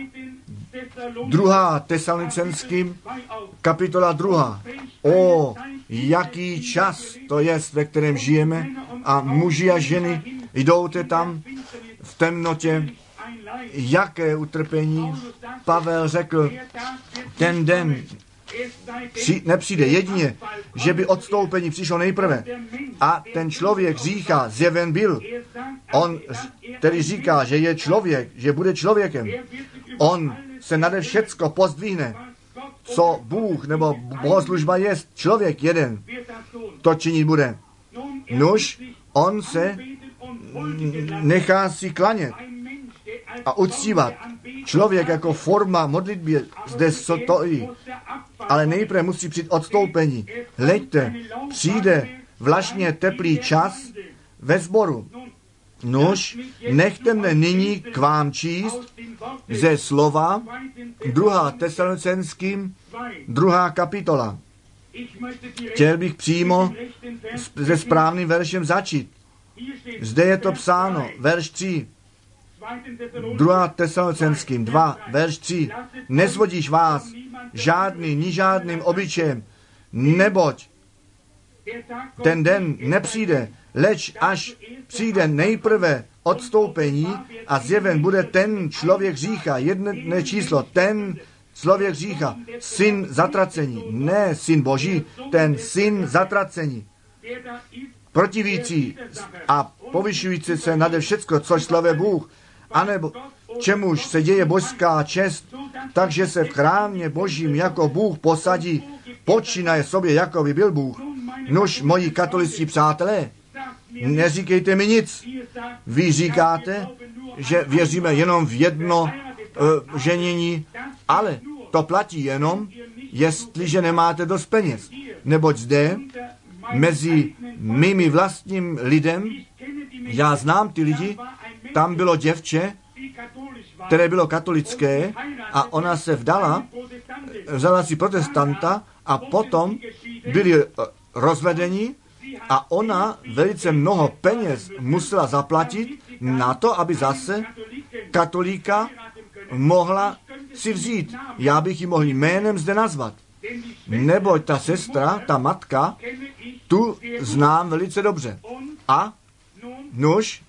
druhá Tesalonicenským, kapitola druhá. O, jaký čas to je, ve kterém žijeme, a muži a ženy jdou tam v temnotě. Jaké utrpení. Pavel řekl, ten den při, nepřijde jedině, že by odstoupení přišlo nejprve. A ten člověk říká, zjeven byl. On tedy říká, že je člověk, že bude člověkem. On se nade všecko pozdvihne, co Bůh nebo bohoslužba je, člověk jeden. To činit bude. Nuž, on se nechá si klanět a uctívat. Člověk jako forma modlitby zde stojí, ale nejprve musí přijít odstoupení. Hleďte, přijde vlažně teplý čas ve sboru. Nuž, nechte mne nyní k vám číst ze slova druhá Tesalonicenským, druhá kapitola. Chtěl bych přímo se správným veršem začít. Zde je to psáno, verš tři. druhá Tesalonicenským dva, verš tři. Nezvodíš vás žádný, ni žádným obyčejem, neboť ten den nepřijde, leč až přijde nejprve odstoupení a zjeven bude ten člověk řícha, jedné číslo, ten člověk řícha, syn zatracení, ne syn Boží, ten syn zatracení, protivící a povyšující se nade všecko, což slave Bůh, anebo čemuž se děje božská čest, takže se v chrámě Božím jako Bůh posadí, počínaje sobě, jako by byl Bůh. Nuž, moji katoličtí přátelé, neříkejte mi nic. Vy říkáte, že věříme jenom v jedno uh, ženění, ale to platí jenom, jestliže nemáte dost peněz. Neboť zde, mezi mými vlastním lidem, já znám ty lidi, tam bylo děvče, které bylo katolické a ona se vdala, vzala si protestanta a potom byli rozvedení a ona velice mnoho peněz musela zaplatit na to, aby zase katolíka mohla si vzít. Já bych ji mohl jménem zde nazvat. Neboť ta sestra, ta matka, tu znám velice dobře. A nuž,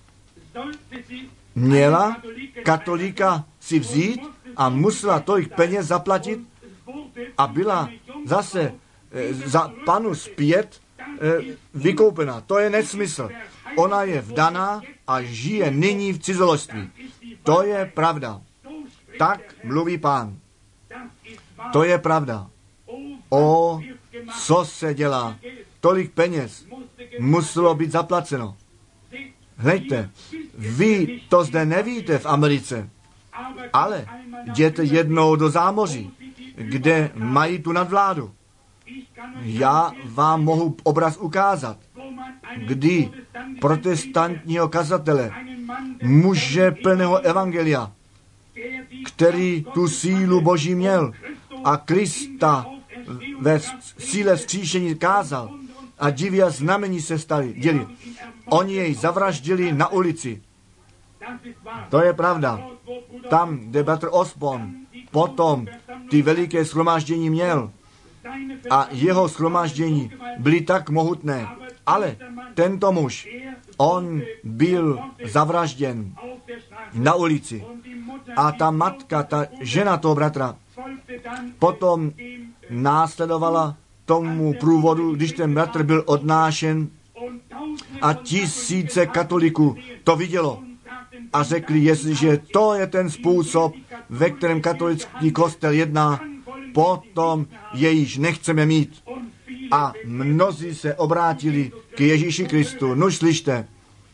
měla katolíka si vzít a musela tolik peněz zaplatit a byla zase e, za panu zpět e, vykoupena. To je nesmysl. Ona je vdaná a žije nyní v cizoložství. To je pravda. Tak mluví Pán. To je pravda. O, co se dělá? Tolik peněz muselo být zaplaceno. Hleďte, vy to zde nevíte v Americe, Ale jděte jednou do zámoří, kde mají tu nadvládu. Já vám mohu obraz ukázat, kdy protestantního kazatele, muže plného evangelia, který tu sílu Boží měl a Krista ve síle vzkříšení kázal a divy a znamení se stali, děli. Oni jej zavraždili na ulici. To je pravda. Tam, kde bratr Osborn potom ty veliké shromáždění měl a jeho shromáždění byly tak mohutné, ale tento muž, on byl zavražděn na ulici a ta matka, ta žena toho bratra potom následovala tomu průvodu, když ten bratr byl odnášen a tisíce katoliků to vidělo a řekli, jestliže to je ten způsob, ve kterém katolický kostel jedná, potom je již nechceme mít. A mnozí se obrátili k Ježíši Kristu. Nuž slyšte,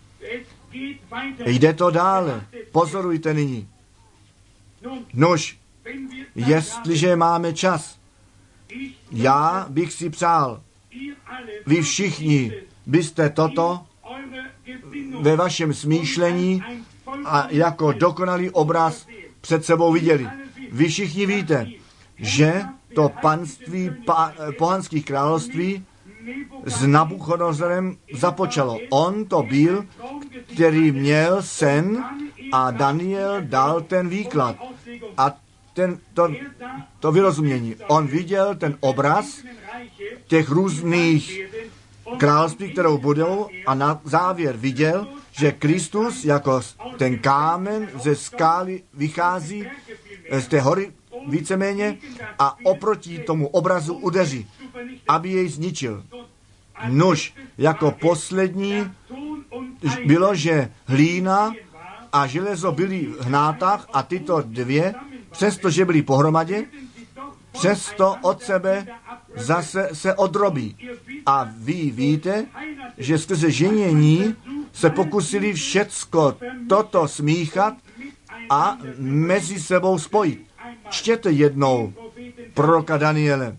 jde to dále. Pozorujte nyní. Nuž, jestliže máme čas, já bych si přál, vy všichni byste toto ve vašem smýšlení a jako dokonalý obraz před sebou viděli. Vy všichni víte, že to panství pa, pohanských království s Nabuchodonozorem započalo. On to byl, který měl sen a Daniel dal ten výklad a ten, to, to vyrozumění. On viděl ten obraz těch různých království, kterou budou a na závěr viděl, že Kristus jako ten kámen ze skály vychází z té hory víceméně a oproti tomu obrazu udeří, aby jej zničil. Nuž, jako poslední bylo, že hlína a železo byly v hnátách a tyto dvě, přestože byly pohromadě, přesto od sebe zase se odrobí. A vy víte, že skrze ženění se pokusili všecko toto smíchat a mezi sebou spojit. Čtěte jednou proroka Daniele.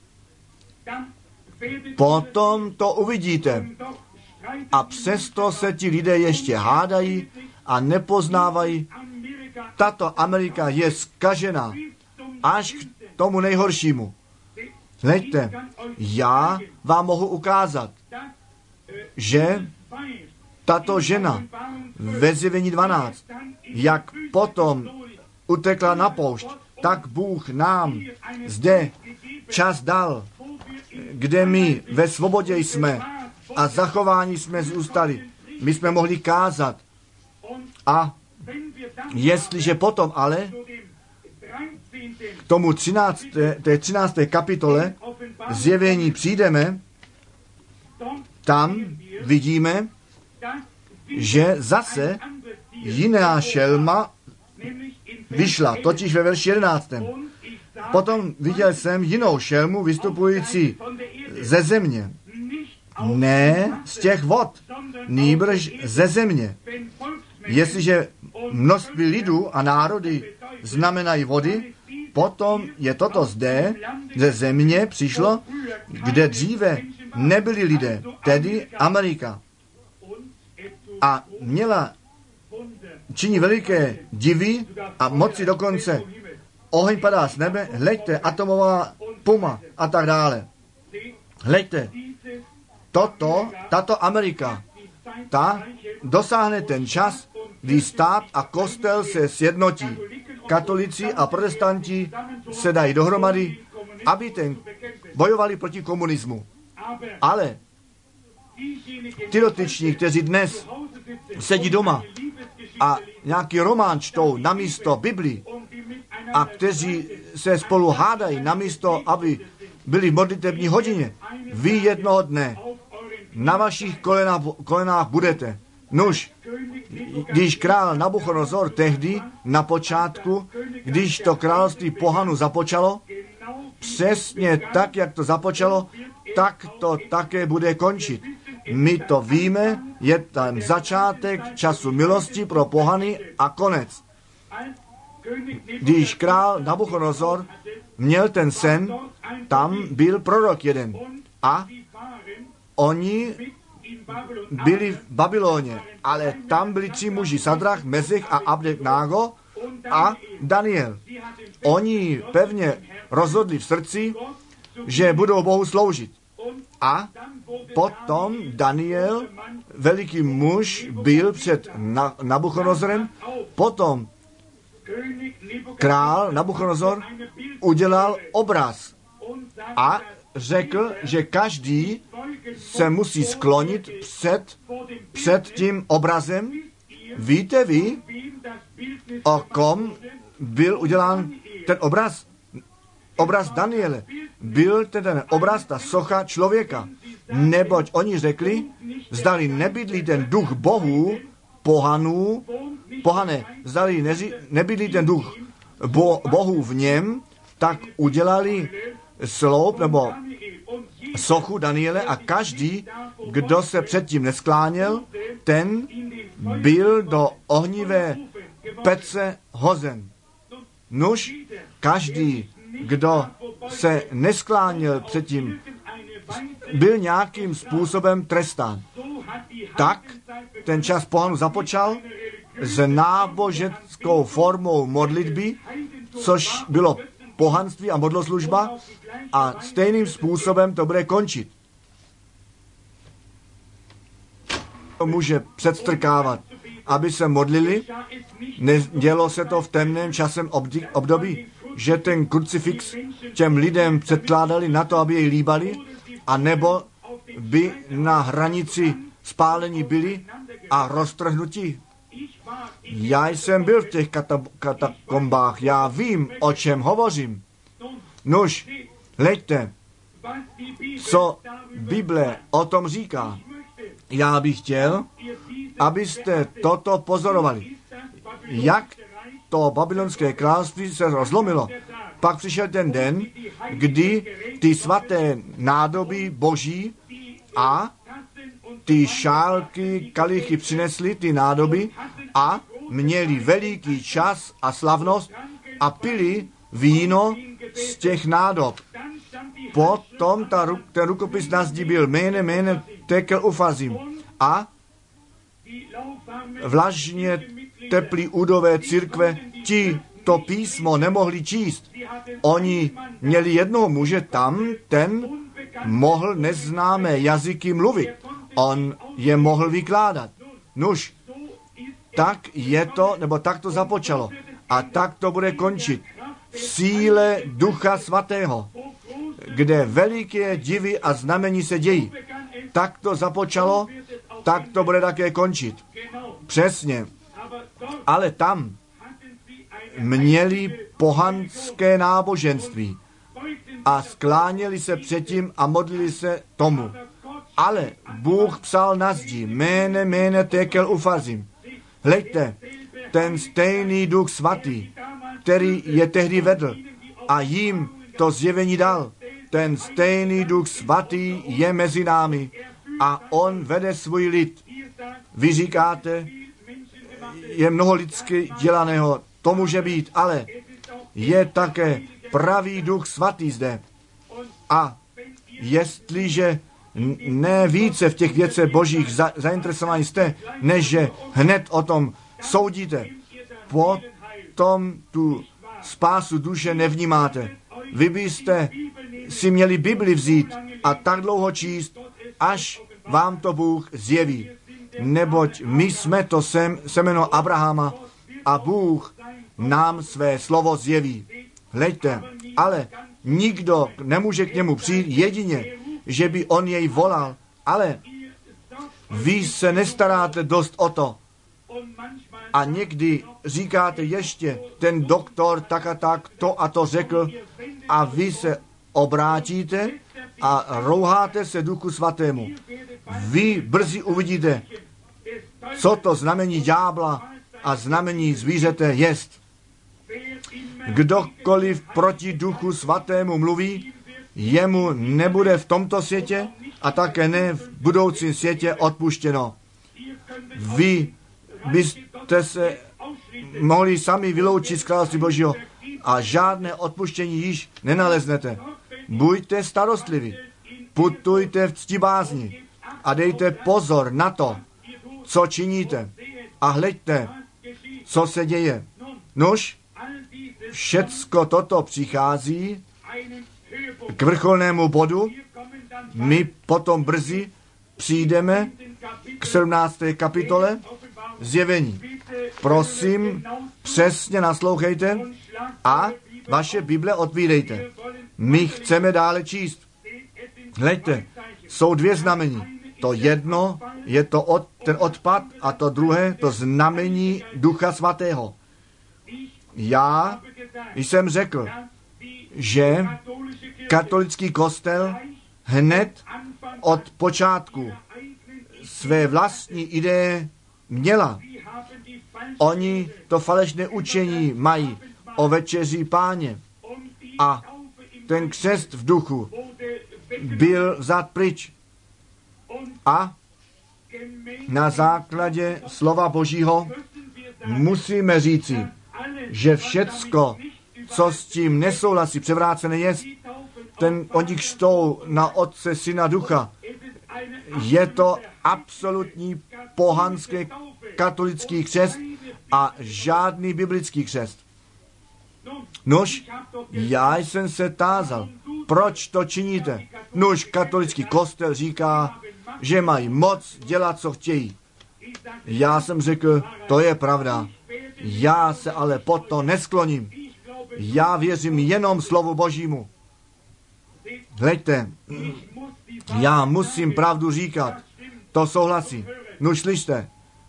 Potom to uvidíte. A přesto se ti lidé ještě hádají a nepoznávají. Tato Amerika je zkažená až k tomu nejhoršímu. Hleďte, já vám mohu ukázat, že tato žena ve Zjevení dvanáct, jak potom utekla na poušť, tak Bůh nám zde čas dal, kde my ve svobodě jsme a zachování jsme zůstali. My jsme mohli kázat. A jestliže potom ale k tomu třinácté, té třinácté kapitole Zjevení přijdeme, tam vidíme, že zase jiná šelma vyšla, totiž ve verši jedenáctém. Potom viděl jsem jinou šelmu vystupující ze země. Ne z těch vod, nýbrž ze země. Jestliže množství lidů a národy znamenají vody, potom je toto zde, ze země přišlo, kde dříve nebyli lidé, tedy Amerika. A měla činí veliké divy a moci dokonce. Oheň padá z nebe, hleďte, atomová puma a tak dále. Hleďte, toto, tato Amerika, ta dosáhne ten čas, kdy stát a kostel se sjednotí. Katolici a protestanti se dají dohromady, aby ten bojovali proti komunismu. Ale ty dotyční, kteří dnes sedí doma a nějaký román čtou namísto Biblii a kteří se spolu hádají namísto, aby byli v modlitební hodině, vy jednoho dne na vašich kolenách, kolenách budete. Nuž, když král Nabuchodonozor tehdy na počátku, když to království pohanu započalo, přesně tak, jak to započalo, tak to také bude končit. My to víme, je tam začátek času milosti pro pohany a konec. když král Nabuchodonozor měl ten sen, tam byl prorok jeden. A oni byli v Babyloně, ale tam byli tři muži, Sadrach, Mezech a Abednágo a Daniel. Oni pevně rozhodli v srdci, že budou Bohu sloužit. A potom Daniel, veliký muž, byl před Nabuchodonozorem, potom král Nabuchodonozor udělal obraz a řekl, že každý se musí sklonit před, před tím obrazem. Víte vy, o kom byl udělán ten obraz? Obraz Daniele. Byl ten obraz, ta socha člověka. Neboť oni řekli, zdali nebydlí ten duch bohů, pohanů, pohané, zdali neři, nebydlí ten duch bo, bohů v něm, tak udělali sloup nebo sochu Daniele a každý, kdo se předtím neskláněl, ten byl do ohnivé pece hozen. Nuž, každý, kdo se neskláněl předtím, byl nějakým způsobem trestán. Tak ten čas pohanu započal s náboženskou formou modlitby, což bylo pohanství a modloslužba, a stejným způsobem to bude končit. Může předstrkávat, aby se modlili. Nedělo se to v temném časem období, že ten krucifix těm lidem předkládali na to, aby jej líbali, a nebo by na hranici spálení byli a roztrhnutí. Já jsem byl v těch katakombách, já vím, o čem hovořím. Nuž, hleďte, co Bible o tom říká. Já bych chtěl, abyste toto pozorovali. Jak to babylonské království se rozlomilo. Pak přišel ten den, kdy ty svaté nádoby boží a ty šálky, kalichy přinesly, ty nádoby, a měli veliký čas a slavnost a pili víno z těch nádob. Potom ta, ten rukopis na zdi byl jméne, jméne tekel ufazim. A vlažně teplí údové církve, ti to písmo nemohli číst. Oni měli jednoho muže tam, ten mohl neznámé jazyky mluvit. On je mohl vykládat. Nuž, tak je to, nebo tak to započalo. A tak to bude končit. V síle Ducha Svatého, kde veliké divy a znamení se dějí. Tak to započalo, tak to bude také končit. Přesně. Ale tam měli pohanské náboženství a skláněli se předtím a modlili se tomu. Ale Bůh psal na zdi, jméne, jméne tekel ufazim. Hleďte, ten stejný Duch Svatý, který je tehdy vedl a jim to zjevení dal, ten stejný Duch Svatý je mezi námi a on vede svůj lid. Vy říkáte, je mnoho lidsky dělaného, to může být, ale je také pravý Duch Svatý zde. A jestliže ne více v těch věcech božích za, zainteresovaní jste, než že hned o tom soudíte, potom tu spásu duše nevnímáte. Vy byste si měli Bibli vzít a tak dlouho číst, až vám to Bůh zjeví. Neboť my jsme to sem, semeno Abrahama a Bůh nám své slovo zjeví. Hleďte, ale nikdo nemůže k němu přijít jedině, že by on jej volal, ale vy se nestaráte dost o to. A někdy říkáte ještě, ten doktor tak a tak to a to řekl, a vy se obrátíte a rouháte se Duchu Svatému. Vy brzy uvidíte, co to znamení ďábla a znamení zvířete jest. Kdokoliv proti Duchu Svatému mluví, jemu nebude v tomto světě a také ne v budoucím světě odpuštěno. Vy byste se mohli sami vyloučit z království Božího a žádné odpuštění již nenaleznete. Buďte starostliví, putujte v ctibázni a dejte pozor na to, co činíte. A hleďte, co se děje. Nuž, všecko toto přichází k vrcholnému bodu. My potom brzy přijdeme k sedmnácté kapitole Zjevení. Prosím, přesně naslouchejte a vaše Bible otvírejte. My chceme dále číst. Hleďte, jsou dvě znamení. To jedno je to od, ten odpad a to druhé to znamení Ducha Svatého. Já jsem řekl, že katolický kostel hned od počátku své vlastní ideje měla. Oni to falešné učení mají o večeři Páně a ten křest v duchu byl vzat pryč. A na základě slova Božího musíme říci, že všecko, co s tím nesouhlasí, převrácené jest, ten oni křtou na Otce, Syna, Ducha. Je to absolutní pohanský katolický křest a žádný biblický křest. Nož, já jsem se tázal, proč to činíte? Nož, katolický kostel říká, že mají moc dělat, co chtějí. Já jsem řekl, to je pravda. Já se ale pod to neskloním. Já věřím jenom slovu Božímu. Hleďte, já musím pravdu říkat. To souhlasí. No slyšte.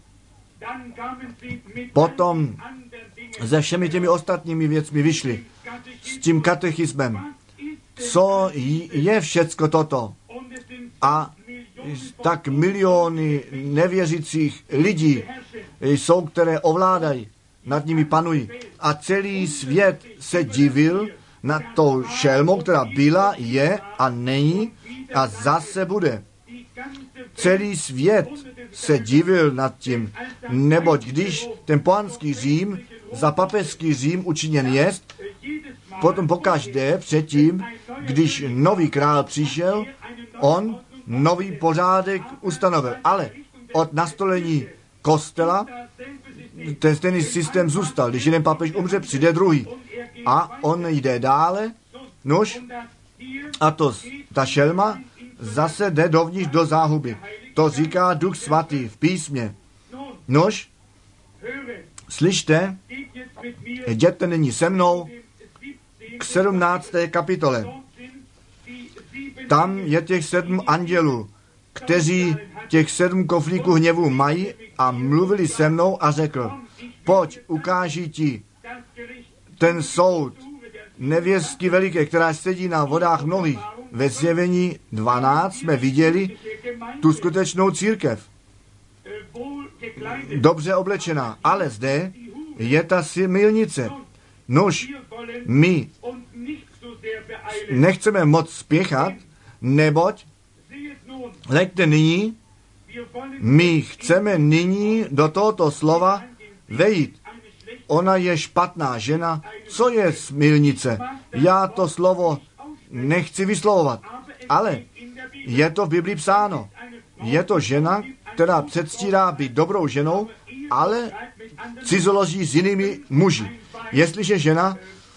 Potom se všemi těmi ostatními věcmi vyšli. S tím katechismem. Co je všecko toto? A tak miliony nevěřících lidí jsou, které ovládají, nad nimi panují. A celý svět se divil nad tou šelmou, která byla, je a není a zase bude. Celý svět se divil nad tím, neboť když ten pohanský Řím za papežský Řím učiněn jest, potom pokaždé předtím, když nový král přišel, on nový pořádek ustanovil. Ale od nastolení kostela ten stejný systém zůstal. Když jeden papež umře, přijde druhý. A on jde dále, nož, a to, ta šelma zase jde dovnitř do záhuby. To říká Duch Svatý v písmě. Nož, slyšte, jděte nyní se mnou k sedmnácté kapitole. Tam je těch sedm andělů, kteří těch sedm koflíků hněvu mají a mluvili se mnou a řekl, pojď, ukáži ti ten soud nevěstky veliké, která sedí na vodách mnohých. Ve Zjevení dvanáct jsme viděli tu skutečnou církev. Dobře oblečená, ale zde je ta milnice. Nož, my nechceme moc spěchat, neboť, hleďte nyní, my chceme nyní do tohoto slova vejít. Ona je špatná žena. Co je smilnice? Já to slovo nechci vyslovovat, ale je to v Biblii psáno. Je to žena, která předstírá být dobrou ženou, ale cizoloží s jinými muži. Jestliže žena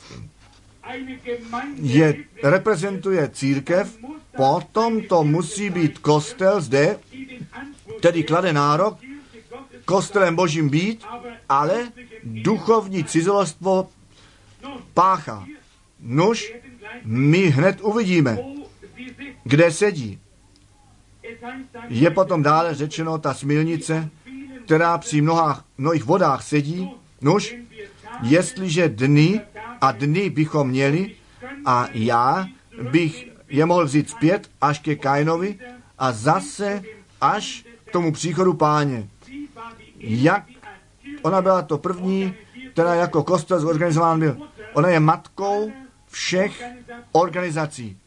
je, reprezentuje církev, potom to musí být kostel zde, který klade nárok kostelem Božím být, ale duchovní cizoložstvo páchá. Nuž, my hned uvidíme, kde sedí. Je potom dále řečeno ta smilnice, která při mnohách, mnohých vodách sedí. Nuž, jestliže dny a dny bychom měli a já bych je mohl vzít zpět až ke Kainovi a zase až k tomu příchodu Páně. Jak ona byla to první, která jako kostel zorganizován byl. Ona je matkou všech organizací.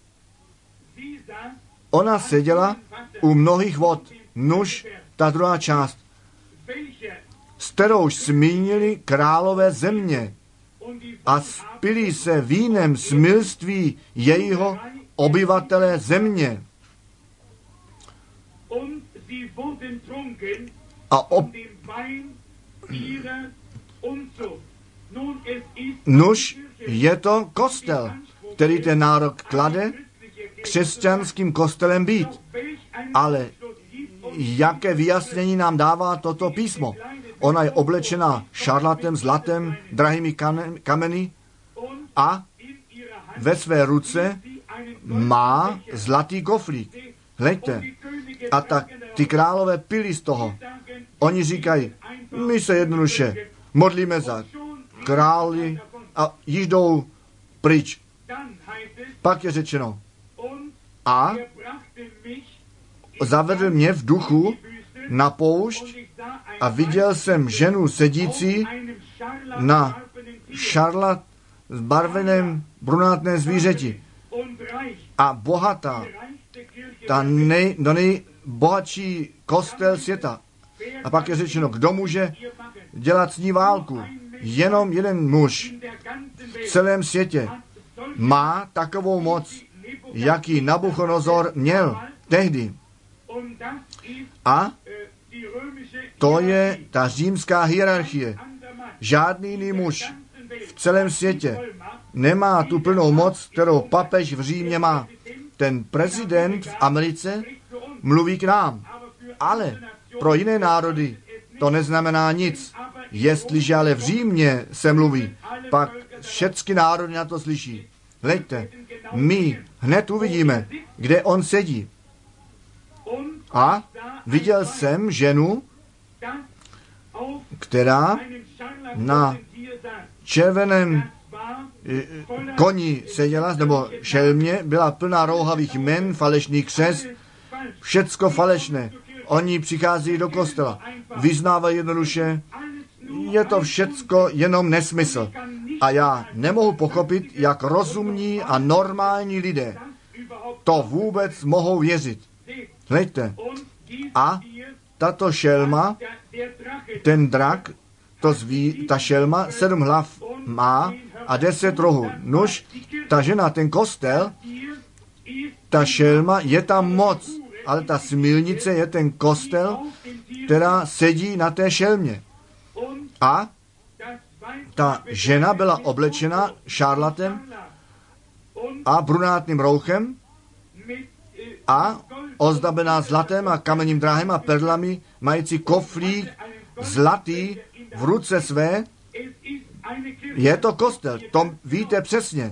Ona seděla u mnohých vod. Nuž, ta druhá část. s kterou smínili králové země a spili se vínem smilství jejího obyvatele země. A ob... Nuž je to kostel, který ten nárok klade křesťanským kostelem být. Ale jaké vyjasnění nám dává toto písmo? Ona je oblečena šarlatem, zlatem, drahými kameny a ve své ruce má zlatý koflík. Hleďte. A tak ty králové pili z toho. Oni říkají, my se jednoduše modlíme za králi a již jdou pryč. Pak je řečeno, a zavedl mě v duchu na poušť a viděl jsem ženu sedící na šarlat zbarveném brunátné zvířeti. A bohatá, ta nej, no nejbohatší kostel světa. A pak je řečeno, kdo může dělat s ní válku? Jenom jeden muž v celém světě má takovou moc, jaký Nabuchodonozor měl tehdy. A to je ta římská hierarchie. Žádný jiný muž v celém světě nemá tu plnou moc, kterou papež v Římě má. Ten prezident v Americe mluví k nám, ale pro jiné národy to neznamená nic. Jestliže ale v Římě se mluví, pak všechny národy na to slyší. Hleďte, my hned uvidíme, kde on sedí. A viděl jsem ženu, která na červeném koni seděla, nebo šelmě, byla plná rouhavých jmen, falešných křest, všecko falešné. Oni přichází do kostela, vyznávají jednoduše, je to všecko jenom nesmysl. A já nemohu pochopit, jak rozumní a normální lidé to vůbec mohou věřit. Hleďte. A tato šelma, ten drak, to zví, ta šelma, sedm hlav má a deset rohů. Nož, ta žena, ten kostel, ta šelma, je tam moc, ale ta smilnice je ten kostel, která sedí na té šelmě. A ta žena byla oblečena šarlatem a brunátným rouchem a ozdabená zlatem a kamenním dráhem a perlami, mající koflík zlatý v ruce své. Je to kostel, to víte přesně.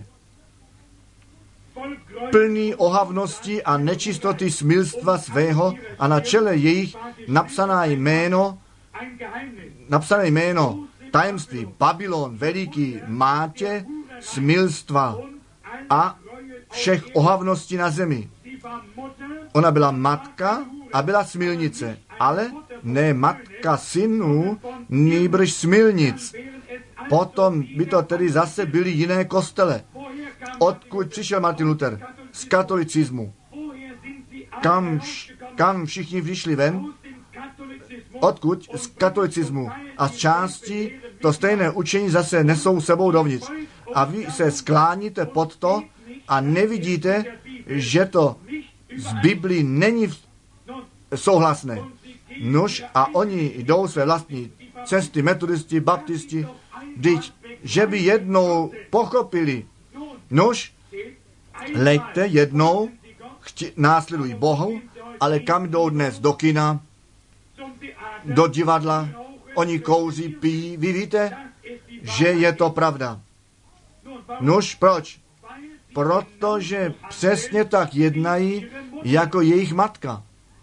Plný ohavnosti a nečistoty smilstva svého a na čele jejich napsané jméno, napsané jméno tajemství Babylon, veliký mátě smilstva a všech ohavností na zemi. Ona byla matka a byla smilnice, ale ne matka synů, nýbrž smilnic. Potom by to tedy zase byly jiné kostele. Odkud přišel Martin Luther? Z katolicismu. Kam, kam všichni vyšli ven? Odkud? Z katolicismu. A z části to stejné učení zase nesou sebou dovnitř. A vy se skláníte pod to a nevidíte, že to z Biblii není souhlasné. Nož a oni jdou své vlastní cesty, metodisti, baptisti, vždyť, že by jednou pochopili, nož, leďte jednou, chtě, následují Bohu, ale kam jdou dnes? Do kina, do divadla, oni kouří, pijí, vy víte, že je to pravda. Nož, proč? Protože přesně tak jednají jako jejich matka.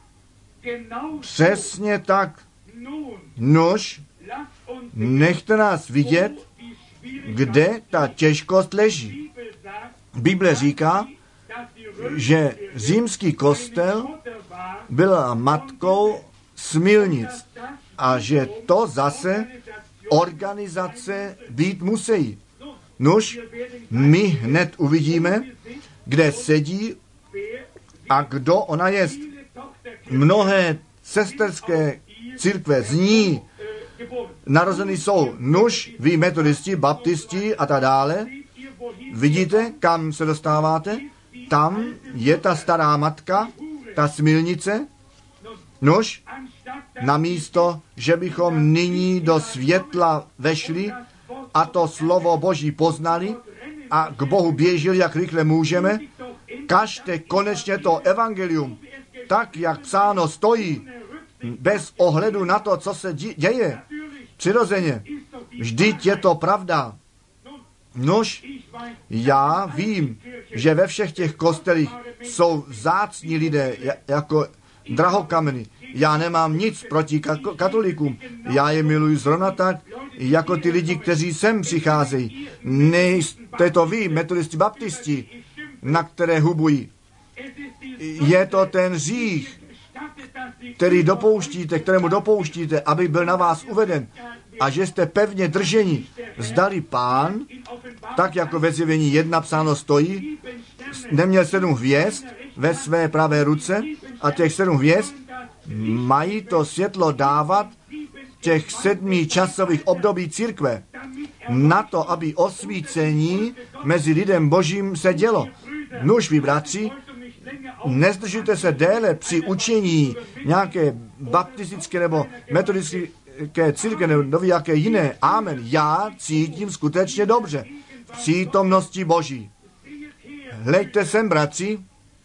Přesně tak. Nož, nechte nás vidět, kde ta těžkost leží. Bible říká, že římský kostel byla matkou smilnic a že to zase organizace být musí. Nož, my hned uvidíme, kde sedí a kdo ona jest. Mnohé sesterské církve z ní narození jsou. Nuž, vy metodisti, baptisti a tak dále. Vidíte, kam se dostáváte? Tam je ta stará matka, ta smilnice. Nuž, namísto, že bychom nyní do světla vešli a to slovo Boží poznali a k Bohu běželi, jak rychle můžeme, kažte konečně to evangelium, tak, jak psáno stojí, bez ohledu na to, co se děje, přirozeně. Vždyť je to pravda. Nož, já vím, že ve všech těch kostelích jsou vzácní lidé, jako drahokameny. Já nemám nic proti katolíkům. Já je miluji zrovna tak, jako ty lidi, kteří sem přicházejí. Nejste to vy, metodisti, baptisti, na které hubují. Je to ten hřích, který dopouštíte, kterému dopouštíte, aby byl na vás uveden a že jste pevně drženi. Zdali Pán, tak jako ve Zjevení jedna psáno stojí, neměl sedm hvězd ve své pravé ruce a těch sedm hvězd mají to světlo dávat těch sedmi časových období církve na to, aby osvícení mezi lidem Božím se dělo. Nuž, vy bratři, nezdržujte se déle při učení nějaké baptistické nebo metodistické církve nebo jaké jiné. Amen. Já cítím skutečně dobře v přítomnosti Boží. Hleďte sem, bratři.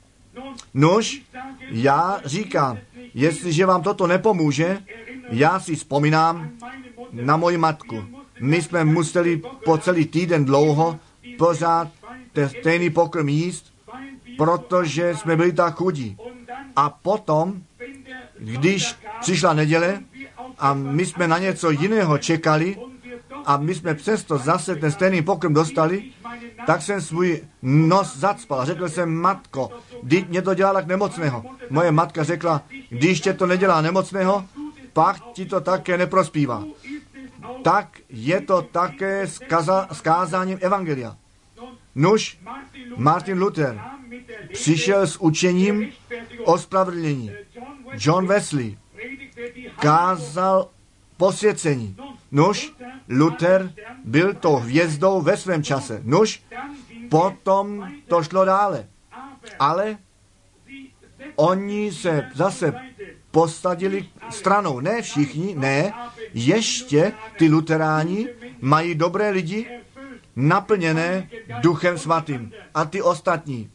Nuž, já říkám, jestliže vám toto nepomůže, já si vzpomínám na moji matku. My jsme museli po celý týden dlouho pořád ten stejný pokrm jíst, protože jsme byli tak chudí. A potom, když přišla neděle a my jsme na něco jiného čekali a my jsme přesto zase ten stejný pokrm dostali, tak jsem svůj nos zacpal. Řekl jsem, matko, když mě to dělá tak nemocného. Moje matka řekla, když tě to nedělá nemocného, pak ti to také neprospívá. Tak je to také s, kaza, s kázáním evangelia. Nuž, Martin Luther přišel s učením o spravedlnění. John Wesley kázal posvěcení. Nuž, Luther byl to hvězdou ve svém čase. Nuž, potom to šlo dále. Ale oni se zase posadili stranou. Ne všichni, ne. Ještě ty luteráni mají dobré lidi, naplněné Duchem Svatým. A ty ostatní.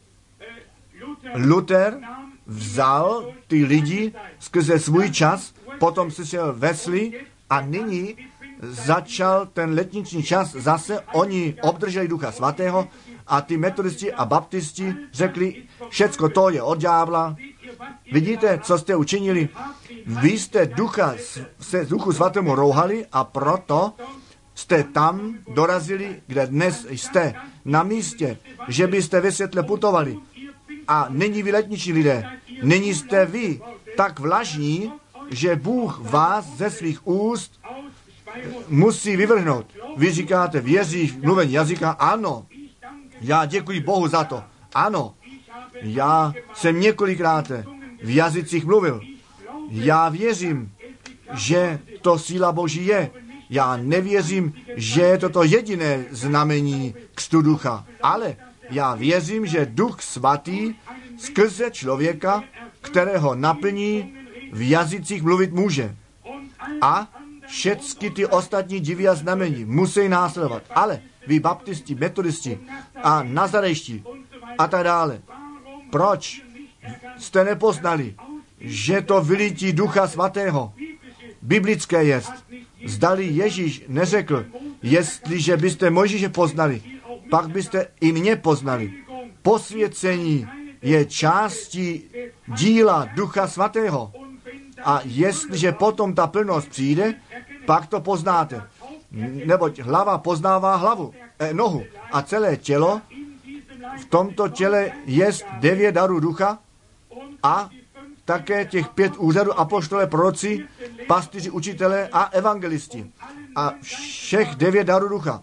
Luther vzal ty lidi skrze svůj čas, potom přišel Wesley a nyní začal ten letniční čas zase, oni obdrželi Ducha Svatého a ty metodisti a baptisti řekli, všecko to je od ďábla. Vidíte, co jste učinili? Vy jste ducha, se Duchu Svatému rouhali a proto jste tam dorazili, kde dnes jste, na místě, že byste ve světle putovali. A není vy letniční lidé, není jste vy tak vlažní, že Bůh vás ze svých úst musí vyvrhnout. Vy říkáte, věříš v mluvení jazyka? Ano. Já děkuji Bohu za to. Ano. Já jsem několikrát v jazycích mluvil. Já věřím, že to síla Boží je. Já nevěřím, že je to to jediné znamení křtu ducha. Ale já věřím, že Duch Svatý skrze člověka, kterého naplní, v jazycích mluvit může. A všechny ty ostatní divy a znamení musí následovat. Ale vy baptisti, metodisti a nazarejští a tak dále. Proč jste nepoznali, že to vylití Ducha Svatého biblické jest? Zdali Ježíš neřekl, jestliže byste Mojžíše poznali, pak byste i mě poznali. Posvěcení je částí díla Ducha Svatého. A jestliže potom ta plnost přijde, pak to poznáte. Neboť hlava poznává hlavu, eh, nohu a celé tělo. V tomto těle je devět darů ducha a také těch pět úřadů apoštole, proroci, pastýři, učitelé a evangelisti. A všech devět darů ducha.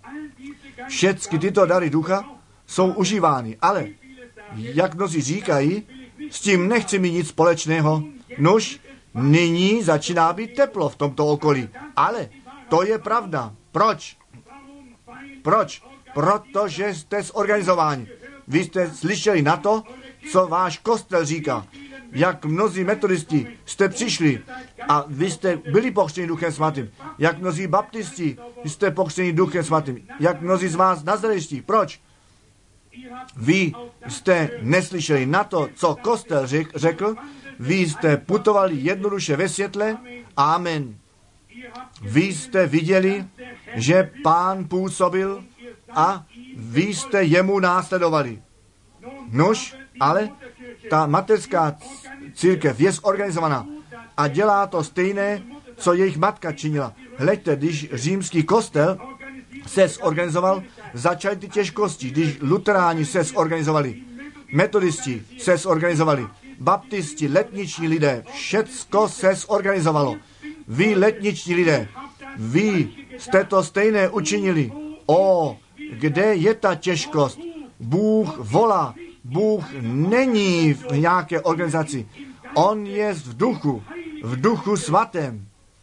Všechny tyto dary ducha jsou užívány. Ale, jak mnozí říkají, s tím nechci mít nic společného. Nož, Nyní začíná být teplo v tomto okolí. Ale to je pravda. Proč? Proč? Protože jste zorganizováni. Vy jste slyšeli na to, co váš kostel říká. Jak mnozí metodisti jste přišli a vy jste byli pokřtěni Duchem Svatým. Jak mnozí baptisti jste pokřtěni Duchem Svatým. Jak mnozí z vás nazarejští. Proč? Vy jste neslyšeli na to, co kostel řekl. Vy jste putovali jednoduše ve světle. Amen. Vy jste viděli, že Pán působil a vy jste jemu následovali. Nož, ale ta mateřská církev je zorganizovaná a dělá to stejné, co jejich matka činila. Hleďte, když římský kostel se zorganizoval, začaly ty těžkosti. Když luteráni se zorganizovali, metodisti se zorganizovali, baptisti, letniční lidé, všecko se zorganizovalo. Vy, letniční lidé, vy jste to stejné učinili. O, kde je ta těžkost? Bůh volá. Bůh není v nějaké organizaci. On je v duchu, v duchu svatém.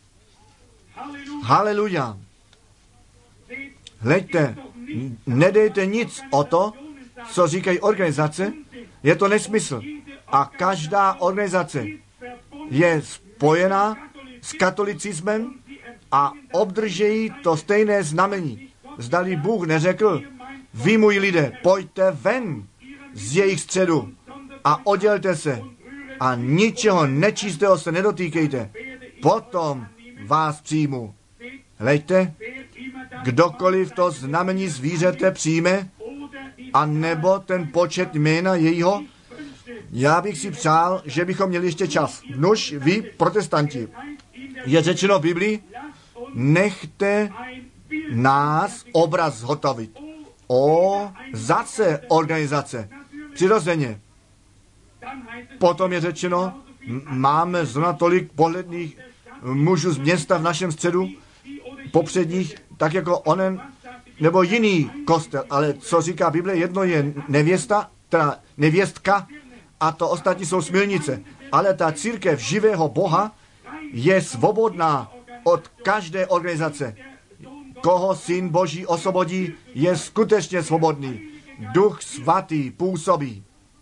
Haleluja. Hleďte, nedejte nic o to, co říkají organizace. Je to nesmysl. A každá organizace je spojená s katolicismem a obdržejí to stejné znamení. Zdali Bůh neřekl, vy, můj lidé, pojďte ven z jejich středu a oddělte se a ničeho nečistého se nedotýkejte. Potom vás přijmu. Hleďte, kdokoliv to znamení zvířete přijme, a nebo ten počet jména jejího, já bych si přál, že bychom měli ještě čas. Nož, vy, protestanti, je řečeno v Biblii, nechte nás obraz zhotovit. O, zase organizace. Přirozeně. Potom je řečeno, máme zrovna tolik pohledných mužů z města v našem středu, popředních, tak jako onen, nebo jiný kostel. Ale co říká Bible, jedno je nevěsta, teda nevěstka, a to ostatní jsou smilnice. Ale ta církev živého Boha je svobodná od každé organizace. Koho Syn Boží osvobodí, je skutečně svobodný. Duch svatý působí.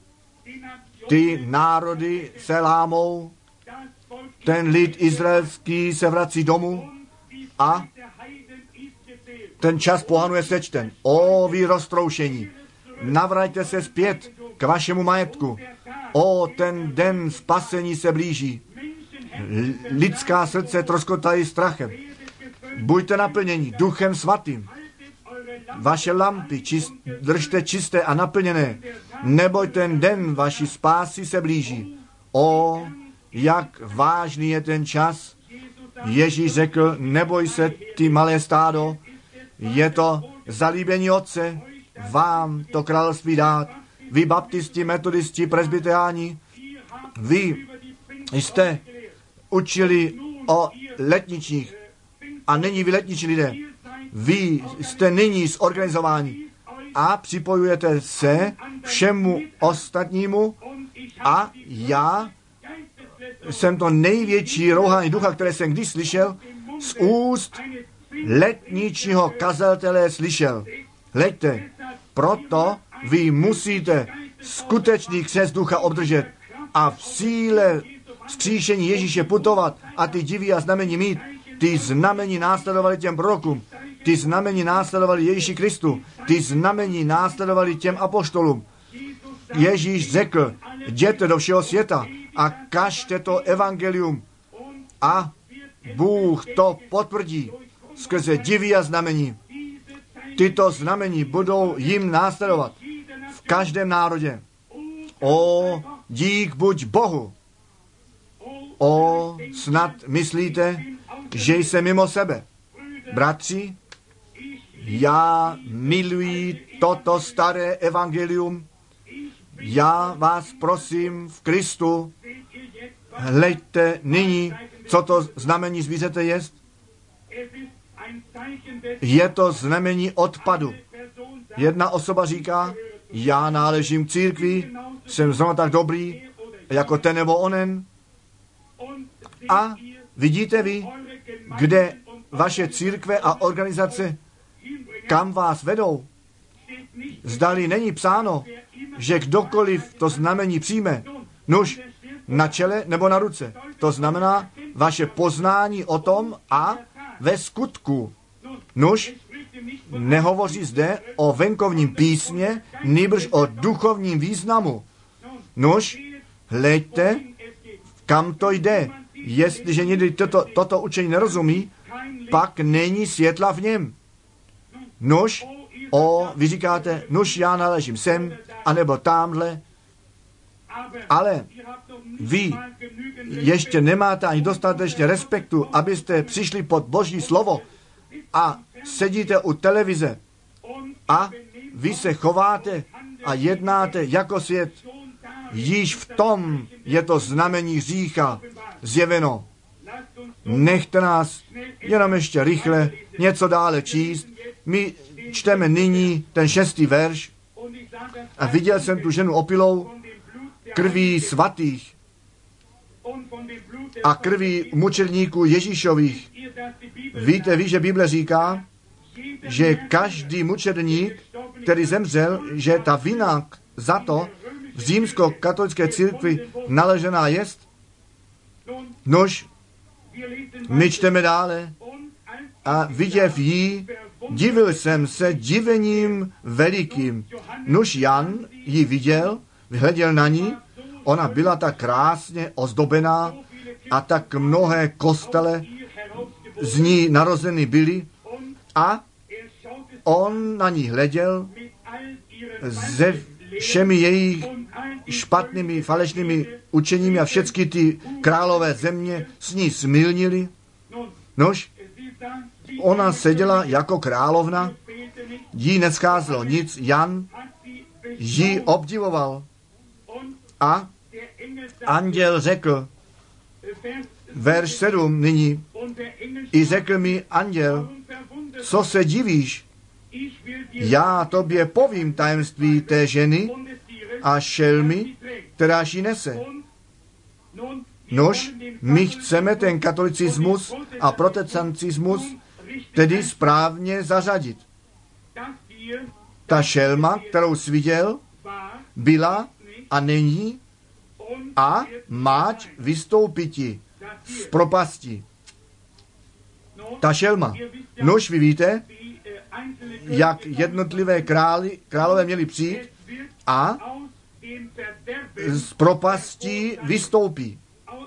Ty národy se lámou, ten lid izraelský se vrací domů a ten čas pohanu je sečten. O, vy roztroušení, navraťte se zpět k vašemu majetku. O, ten den spasení se blíží. Lidská srdce troskotají strachem. Buďte naplněni Duchem svatým. Vaše lampy čist, držte čisté a naplněné, neboť ten den vaší spásy se blíží. O, jak vážný je ten čas. Ježíš řekl, neboj se, ty malé stádo, je to zalíbení Otce, vám to království dát. Vy baptisti, metodisti, presbyteriáni, vy jste učili o letničních a není vy letniční lidé. Vy jste nyní zorganizováni a připojujete se všemu ostatnímu a já jsem to největší rouhání ducha, které jsem kdy slyšel, z úst letničního kazatele slyšel. Hleďte, proto vy musíte skutečný křest ducha obdržet a v síle vzkříšení Ježíše putovat a ty divy a znamení mít. Ty znamení následovali těm prorokům, ty znamení následovali Ježíši Kristu, ty znamení následovali těm apoštolům. Ježíš řekl, jděte do všeho světa a kažte to evangelium a Bůh to potvrdí skrze divy a znamení. Tyto znamení budou jim následovat v každém národě. O, dík buď Bohu. O, snad myslíte, že jsem mimo sebe. Bratři, já miluji toto staré evangelium. Já vás prosím v Kristu, hleďte nyní, co to znamení zvířete jest. Je to znamení odpadu. Jedna osoba říká, já náležím k církvi, jsem zrovna tak dobrý, jako ten nebo onen. A vidíte vy, kde vaše církve a organizace, kam vás vedou? Zdali není psáno, že kdokoliv to znamení přijme, nuž na čele nebo na ruce. To znamená vaše poznání o tom a ve skutku. Nuž nehovoří zde o venkovním písmě, nýbrž o duchovním významu. Nuž, hleďte, kam to jde. Jestliže někdy toto, toto učení nerozumí, pak není světla v něm. Nuž, o, vy říkáte, nuž já náležím sem, anebo tamhle, ale vy ještě nemáte ani dostatečně respektu, abyste přišli pod Boží slovo a sedíte u televize a vy se chováte a jednáte jako svět. Již v tom je to znamení hřícha zjeveno. Nechte nás jenom ještě rychle něco dále číst. My čteme nyní ten šestý verš a viděl jsem tu ženu opilou krví svatých a krví mučedníků Ježíšových. Víte, ví, že Bible říká, že každý mučedník, který zemřel, že ta vina za to v římskokatolické církvi naležená jest. Nož, my čteme dále a viděv jí, divil jsem se divením velikým. Nuž Jan ji viděl, vyhleděl na ní, ona byla tak krásně ozdobená a tak mnohé kostele z ní narozeny byly a on na ní hleděl ze všemi jejich špatnými, falešnými učeními a všechny ty králové země s ní smilnili. Nož, ona seděla jako královna, jí nescházelo nic, Jan ji obdivoval a anděl řekl, verš sedm nyní, i řekl mi anděl, co se divíš? Já tobě povím tajemství té ženy a šelmy, kteráž ji nese. Nož, my chceme ten katolicismus a protestantismus tedy správně zařadit. Ta šelma, kterou jsi viděl, byla a není a máč vystoupiti z propasti. Ta šelma. Nož, vy víte, jak jednotlivé králi, králové měli přijít a z propastí vystoupí.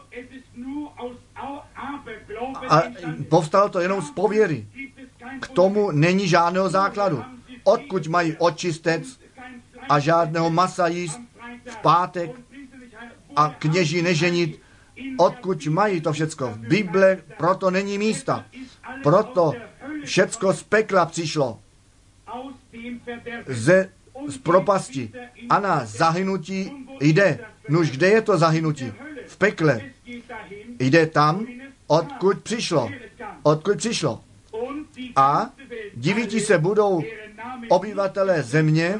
A povstalo to jenom z pověry. K tomu není žádného základu. Odkud mají očistec a žádného masa jíst v pátek a kněží neženit, odkud mají to všecko. V Bible proto není místa. Proto všecko z pekla přišlo. Ze z propasti. A na zahynutí jde. Nuž, kde je to zahynutí? V pekle. Jde tam, odkud přišlo. Odkud přišlo. A divíti se budou obyvatelé země,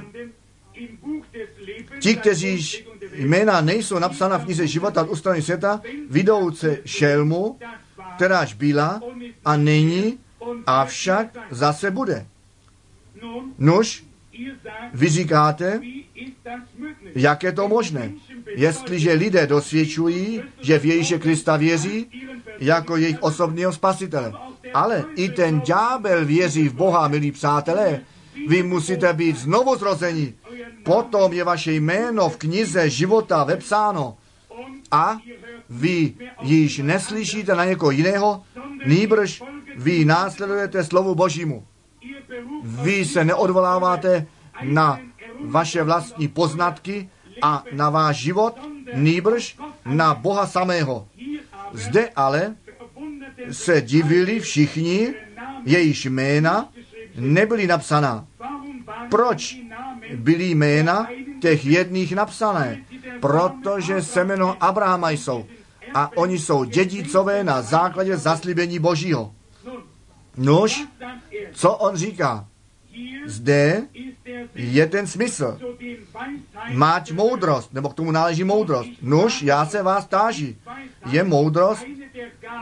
ti, kteří jména nejsou napsána v knize života od ustanovení světa, vidouce šelmu, kteráž byla a není, avšak zase bude. Nuž, vy říkáte, jak je to možné, jestliže lidé dosvědčují, že v Ježíše Krista věří jako jejich osobního spasitele. Ale i ten ďábel věří v Boha, milí přátelé. Vy musíte být znovu zrozeni. Potom je vaše jméno v knize života vepsáno. A vy již neslyšíte na někoho jiného, nýbrž vy následujete slovu Božímu. Vy se neodvoláváte na vaše vlastní poznatky a na váš život, nýbrž na Boha samého. Zde ale se divili všichni, jejíž jména nebyly napsaná. Proč byly jména těch jedných napsané? Protože semeno Abrahama jsou a oni jsou dědicové na základě zaslíbení Božího. Nož, co on říká? Zde je ten smysl. Máť moudrost, nebo k tomu náleží moudrost. Nož, já se vás táži. Je moudrost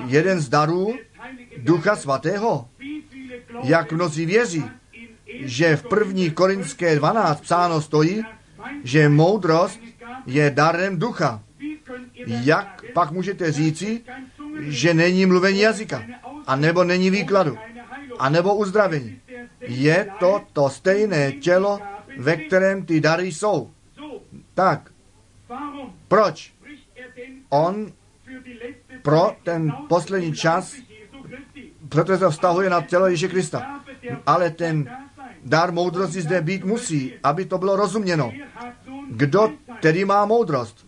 jeden z darů Ducha Svatého. Jak mnozí věří, že v první Korinské dvanáct psáno stojí, že moudrost je darem ducha. Jak pak můžete říci, že není mluvení jazyka, a nebo není výkladu, a nebo uzdravení? Je to to stejné tělo, ve kterém ty dary jsou. Tak, proč on pro ten poslední čas, protože to vztahuje na tělo Ježíše Krista, ale ten dar moudrosti zde být musí, aby to bylo rozuměno. Kdo tedy má moudrost?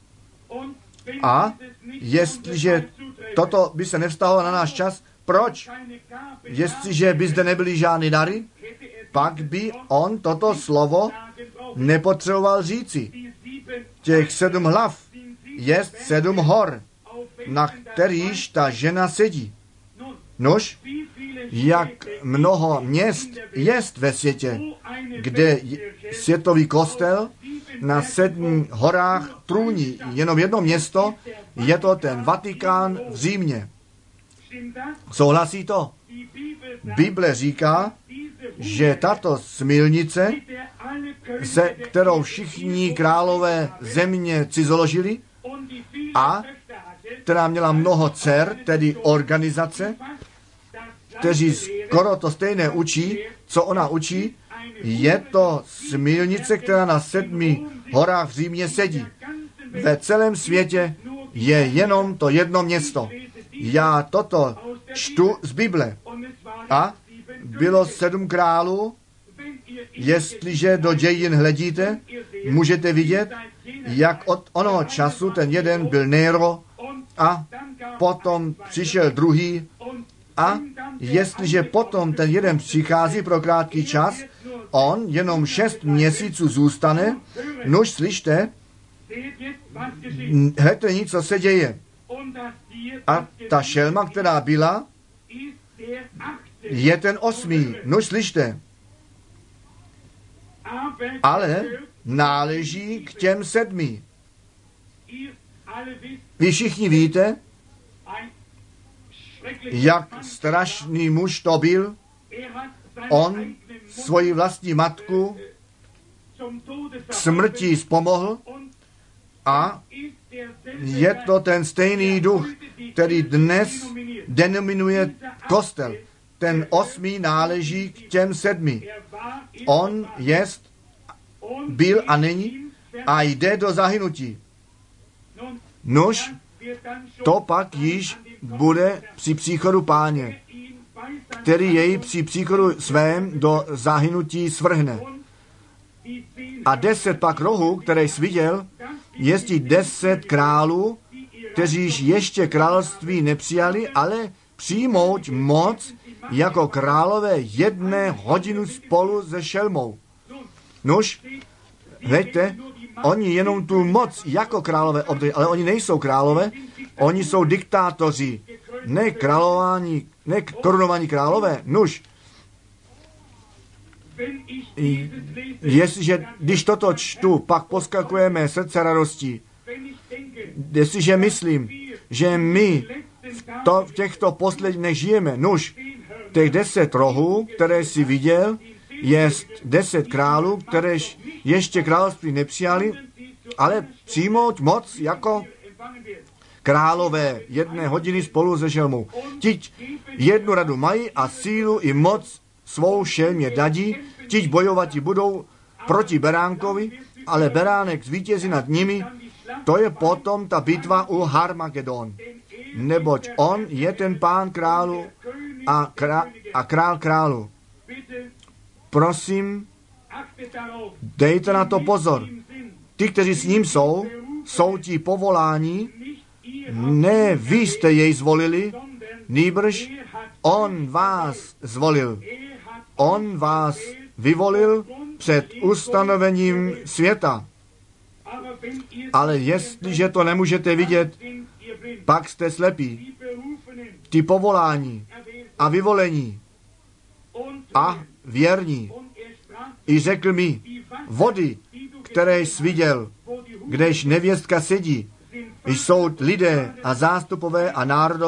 A jestliže toto by se nevztahovalo na náš čas, proč? Jestliže by zde nebyly žádné dary, pak by on toto slovo nepotřeboval říci. Těch sedm hlav je sedm hor, na kterýž ta žena sedí. Nož, jak mnoho měst jest ve světě, kde světový kostel na sedmi horách trůní jenom jedno město, je to ten Vatikán v Římě. Souhlasí to? Bible říká, že tato smilnice, se kterou všichni králové země cizoložili a která měla mnoho dcer, tedy organizace, kteří skoro to stejné učí, co ona učí, je to smilnice, která na sedmi horách v Římě sedí. Ve celém světě je jenom to jedno město. Já toto čtu z Bible. A bylo sedm králů. Jestliže do dějin hledíte, můžete vidět, jak od onoho času ten jeden byl Nero a potom přišel druhý a jestliže potom ten jeden přichází pro krátký čas, on jenom šest měsíců zůstane, nož slyšte, hledajte nic, co se děje. A ta šelma, která byla, je ten osmý, nož slyšte. Ale náleží k těm sedmi. Vy všichni víte, jak strašný muž to byl. On svoji vlastní matku k smrti zpomohl a je to ten stejný duch, který dnes denominuje kostel. Ten osmý náleží k těm sedmi. On jest, byl a není a jde do zahynutí. Nož, to pak již bude při příchodu Páně, který jej při příchodu svém do zahynutí svrhne. A deset pak rohů, které jsi viděl, jest deset králů, kteříž ještě království nepřijali, ale přijmout moc jako králové jedné hodinu spolu se šelmou. Nož, veďte, oni jenom tu moc jako králové obdrží, ale oni nejsou králové, oni jsou diktátoři, ne králování, ne korunovaní králové. Nož, jestliže, když toto čtu, pak poskakujeme srdce radostí. Jestliže myslím, že my v, to, v těchto posledních žijeme, nuž, těch deset rohů, které si viděl, je deset králů, které ještě království nepřijali, ale přijmout moc jako králové jedné hodiny spolu se šelmou. Tiť jednu radu mají a sílu i moc svou šelmě dadí, tiť bojovati budou proti beránkovi, ale beránek zvítězí nad nimi. To je potom ta bitva u Harmagedon. Neboť on je ten pán králu a, krá, a král králu. Prosím, dejte na to pozor. Ty, kteří s ním jsou, jsou ti povolání, ne vy jste jej zvolili, nýbrž on vás zvolil. On vás vyvolil před ustanovením světa. Ale jestliže to nemůžete vidět, pak jste slepí. Ty povolání a vyvolení a věrní. I řekl mi, vody, které jsi viděl, kdež nevěstka sedí, jsou lidé a zástupové a národové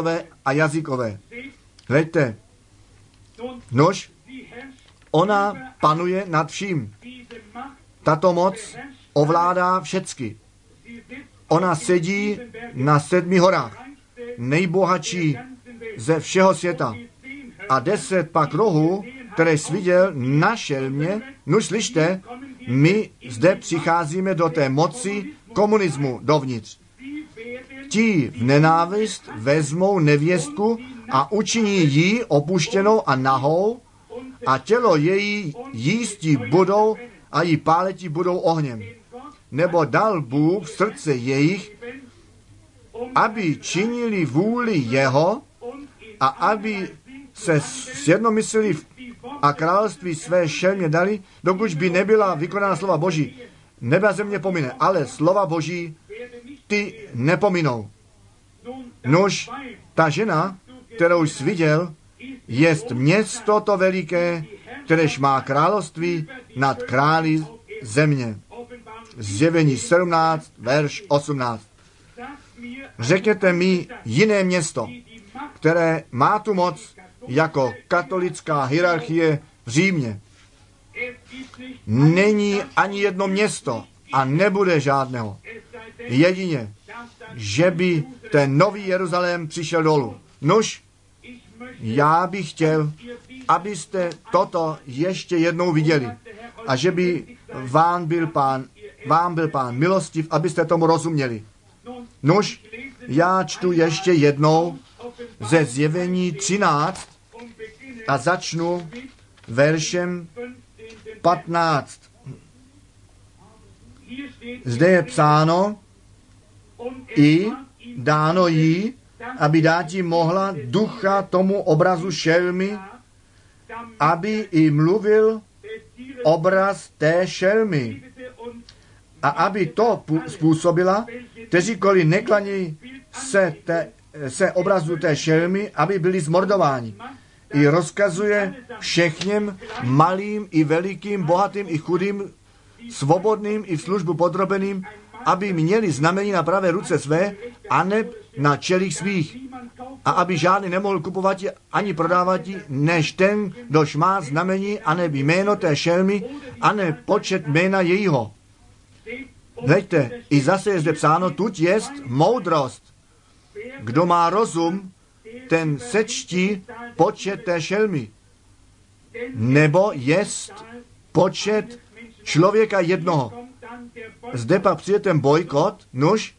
a jazykové. Hleďte, nož, ona panuje nad vším. Tato moc ovládá všecky. Ona sedí na sedmi horách, nejbohatší ze všeho světa. A deset pak rohů, které jsi viděl, našel mě. No slyšte, my zde přicházíme do té moci komunismu dovnitř. Ti v nenávist vezmou nevěstku a učiní ji opuštěnou a nahou a tělo její jísti budou a jí páleti budou ohněm. Nebo dal Bůh v srdce jejich, aby činili vůli jeho a aby se sjednomyslili a království své šelmě dali, dokud by nebyla vykonána slova Boží. Nebe a země pomine, ale slova Boží ty nepominou. Nož, ta žena, kterou jsi viděl, jest město to veliké, kteréž má království nad králi země. Zjevení sedmnáct, verš osmnáct. Řekněte mi jiné město, které má tu moc jako katolická hierarchie v Římě. Není ani jedno město a nebude žádného. Jedině, že by ten nový Jeruzalém přišel dolů. Nož, já bych chtěl, abyste toto ještě jednou viděli a že by vám byl pán, vám byl pán milostiv, abyste tomu rozuměli. Nož, já čtu ještě jednou ze Zjevení třináct a začnu veršem patnáct. Zde je psáno, i dáno jí, aby dát jí mohla ducha tomu obrazu šelmy, aby i mluvil obraz té šelmy. A aby to způsobila, kteříkoliv neklaní se, te, se obrazu té šelmy, aby byli zmordováni. I rozkazuje všechněm malým i velikým, bohatým i chudým, svobodným i v službu podrobeným, aby měli znamení na pravé ruce své, aneb na čelích svých. A aby žádný nemohl kupovat ani prodávat, než ten, kdož má znamení, aneb jméno té šelmy, aneb počet jména jejího. Hleďte, i zase je zde psáno, tuď jest moudrost. Kdo má rozum, ten sečtí počet té šelmy. Nebo jest počet člověka jednoho. Zde pak přijde ten bojkot, nuž,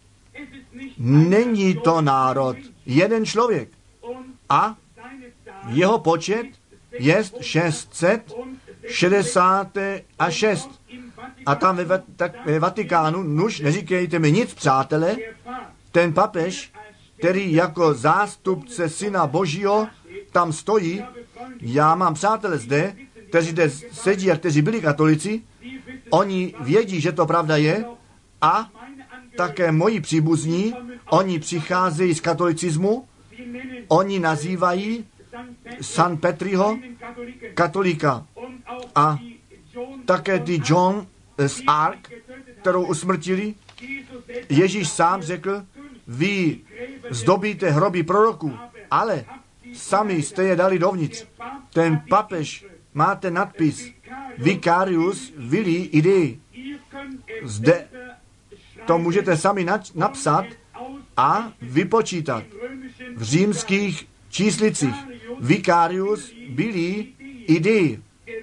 není to národ, jeden člověk. A jeho počet jest šest set šedesát šest. A tam ve, tak, ve Vatikánu, nuž, neříkejte mi nic, přátelé, ten papež, který jako zástupce Syna Božího tam stojí, já mám přátelé zde, kteří zde sedí a kteří byli katolici, oni vědí, že to pravda je a také moji příbuzní, oni přicházejí z katolicismu, oni nazývají San Petriho katolika a také ty John z Ark, kterou usmrtili. Ježíš sám řekl, vy zdobíte hroby proroků, ale sami jste je dali dovnitř. Ten papež má ten nadpis Vicarius Filii Dei. Zde to můžete sami napsat a vypočítat v římských číslicích. Vicarius Filii Dei.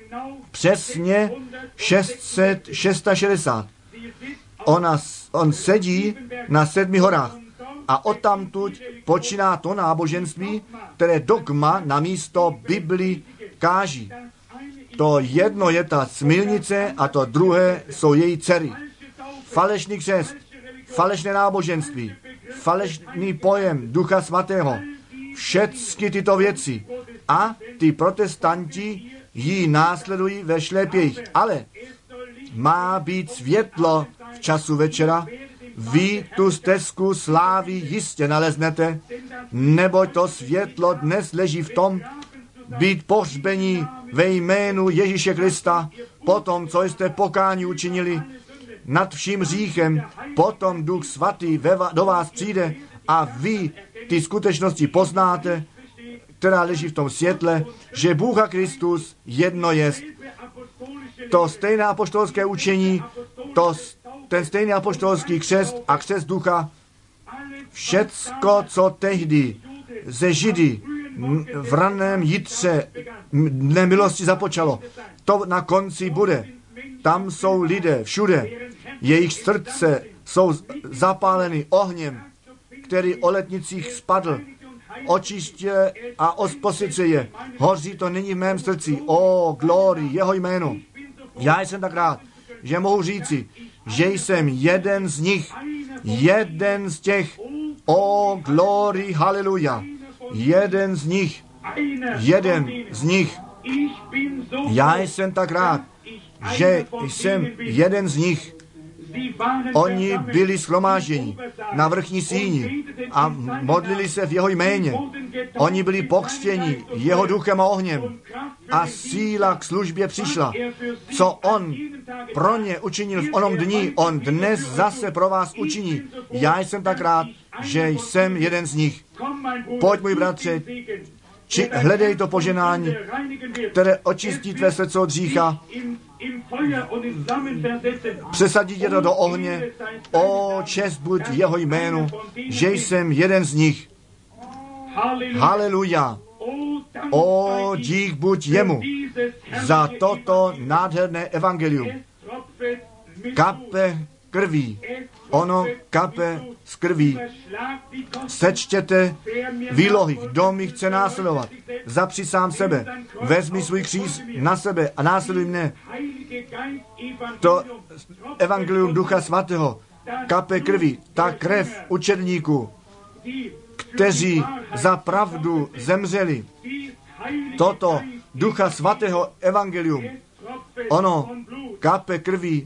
Přesně šest set šedesát šest. Ona, on sedí na sedmi horách a odtamtud počíná to náboženství, které dogma na místo Bibli káží. To jedno je ta smilnice a to druhé jsou její dcery. Falešný křest, falešné náboženství, falešný pojem Ducha Svatého, všechny tyto věci. A ty protestanti ji následují ve šlépějích. Ale má být světlo v času večera. Vy tu stezku slávy jistě naleznete, neboť to světlo dnes leží v tom, být pohřbení ve jménu Ježíše Krista, potom, co jste pokání učinili nad vším hříchem, potom Duch Svatý ve, do vás přijde a vy ty skutečnosti poznáte, která leží v tom světle, že Bůh a Kristus jedno jest. To stejné apoštolské učení, to, ten stejný apoštolský křest a křest ducha, všecko, co tehdy ze Židy v raném jitře dne milosti započalo, to na konci bude. Tam jsou lidé všude, jejich srdce jsou zapáleny ohněm, který o letnicích spadl, očistě a osposyce je. Hoří to nyní v mém srdci. O, glory, jeho jméno. Já jsem tak rád, že mohu říci, že jsem jeden z nich, jeden z těch, o, glory, haleluja, jeden z nich, jeden z nich. Já jsem tak rád, že jsem jeden z nich. Oni byli shromážděni na vrchní síni a modlili se v jeho jméně. Oni byli pokřtěni jeho duchem a ohněm a síla k službě přišla. Co on pro ně učinil v onom dni, on dnes zase pro vás učiní. Já jsem tak rád, že jsem jeden z nich. Pojď, můj bratře, či hledej to poženání, které očistí tvé srdce od hřícha, přesadí tě to do ohně. O, čest buď jeho jménu, že jsem jeden z nich. Haleluja. O, dík buď jemu za toto nádherné evangelium. Kape krví. Ono kape z krví. Sečtěte výlohy, kdo mi chce následovat. Zapři sám sebe, vezmi svůj kříž na sebe a následuj mne. To evangelium Ducha Svatého, kape krví, ta krev učedníků, kteří za pravdu zemřeli. Toto Ducha Svatého evangelium, ono kape krví.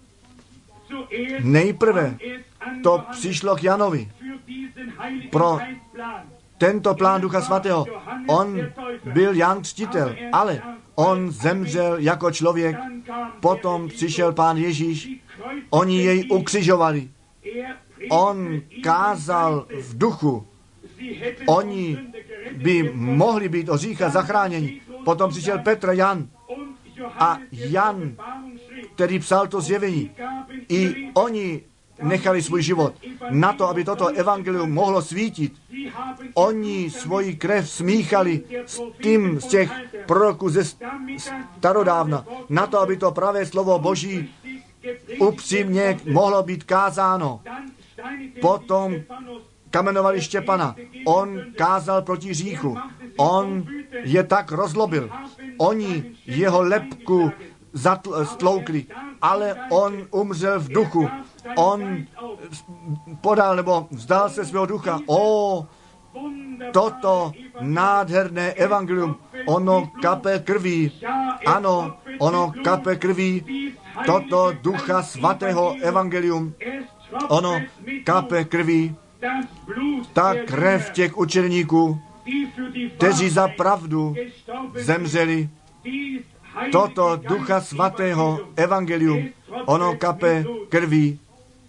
Nejprve to přišlo k Janovi pro tento plán Ducha Svatého. On byl Jan Křtitel, ale on zemřel jako člověk. Potom přišel Pán Ježíš, oni jej ukřižovali. On kázal v duchu. Oni by mohli být od hřícha zachráněni. Potom přišel Petr, Jan a Jan, který psal to zjevení. I oni nechali svůj život na to, aby toto evangelium mohlo svítit. Oni svoji krev smíchali s tím z těch proroků ze starodávna, na to, aby to pravé slovo Boží upřímně mohlo být kázáno. Potom kamenovali Štěpana. On kázal proti hříchu. On je tak rozlobil. Oni jeho lebku stloukli, ale on umřel v duchu. On podal nebo vzdal se svého ducha. O, toto nádherné evangelium, ono kape krví. Ano, ono kape krví. Toto Ducha Svatého evangelium, ono kape krví. Ta krev těch učedníků, kteří za pravdu zemřeli. Toto Ducha Svatého evangelium, ono kape krví.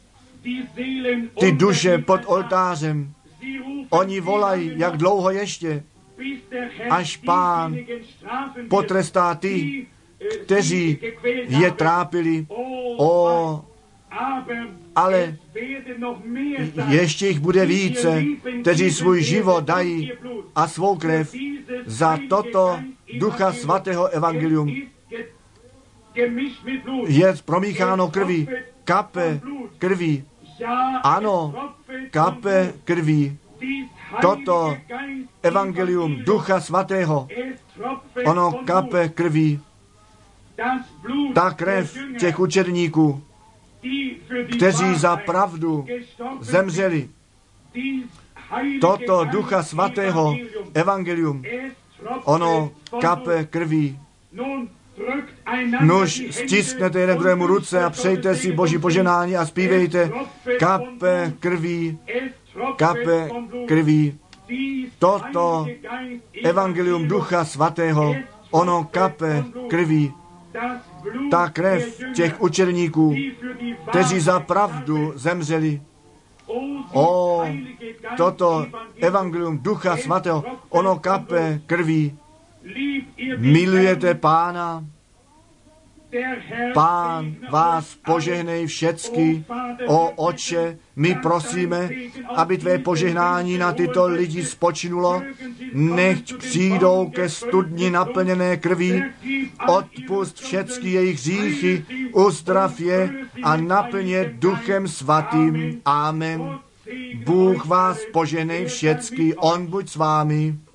Ty duše pod oltářem, oni volají, jak dlouho ještě, až Pán potrestá ty, kteří je trápili. O, ale ještě jich bude více, kteří svůj život dají a svou krev za toto Ducha Svatého evangelium. Je promícháno krví, kape krví. Ano, kape krví. Toto evangelium Ducha Svatého, ono kape krví. Ta krev těch učedníků, kteří za pravdu zemřeli. Toto Ducha Svatého evangelium, ono kape krví. Nuž stisknete jeden druhému ruce a přejte si Boží poženání a zpívejte kape krví, kape krví. Toto evangelium Ducha Svatého, ono kape krví. Ta krev těch učedníků, kteří za pravdu zemřeli. O, toto evangelium Ducha Svatého, ono kape krví. Milujete Pána? Pán vás požehnej všecky. O Otče, my prosíme, aby tvé požehnání na tyto lidi spočinulo. Nechť přijdou ke studni naplněné krví. Odpust všecky jejich hříchy, uzdrav je a naplň je Duchem Svatým. Amen. Bůh vás požehnej všecky, on buď s vámi.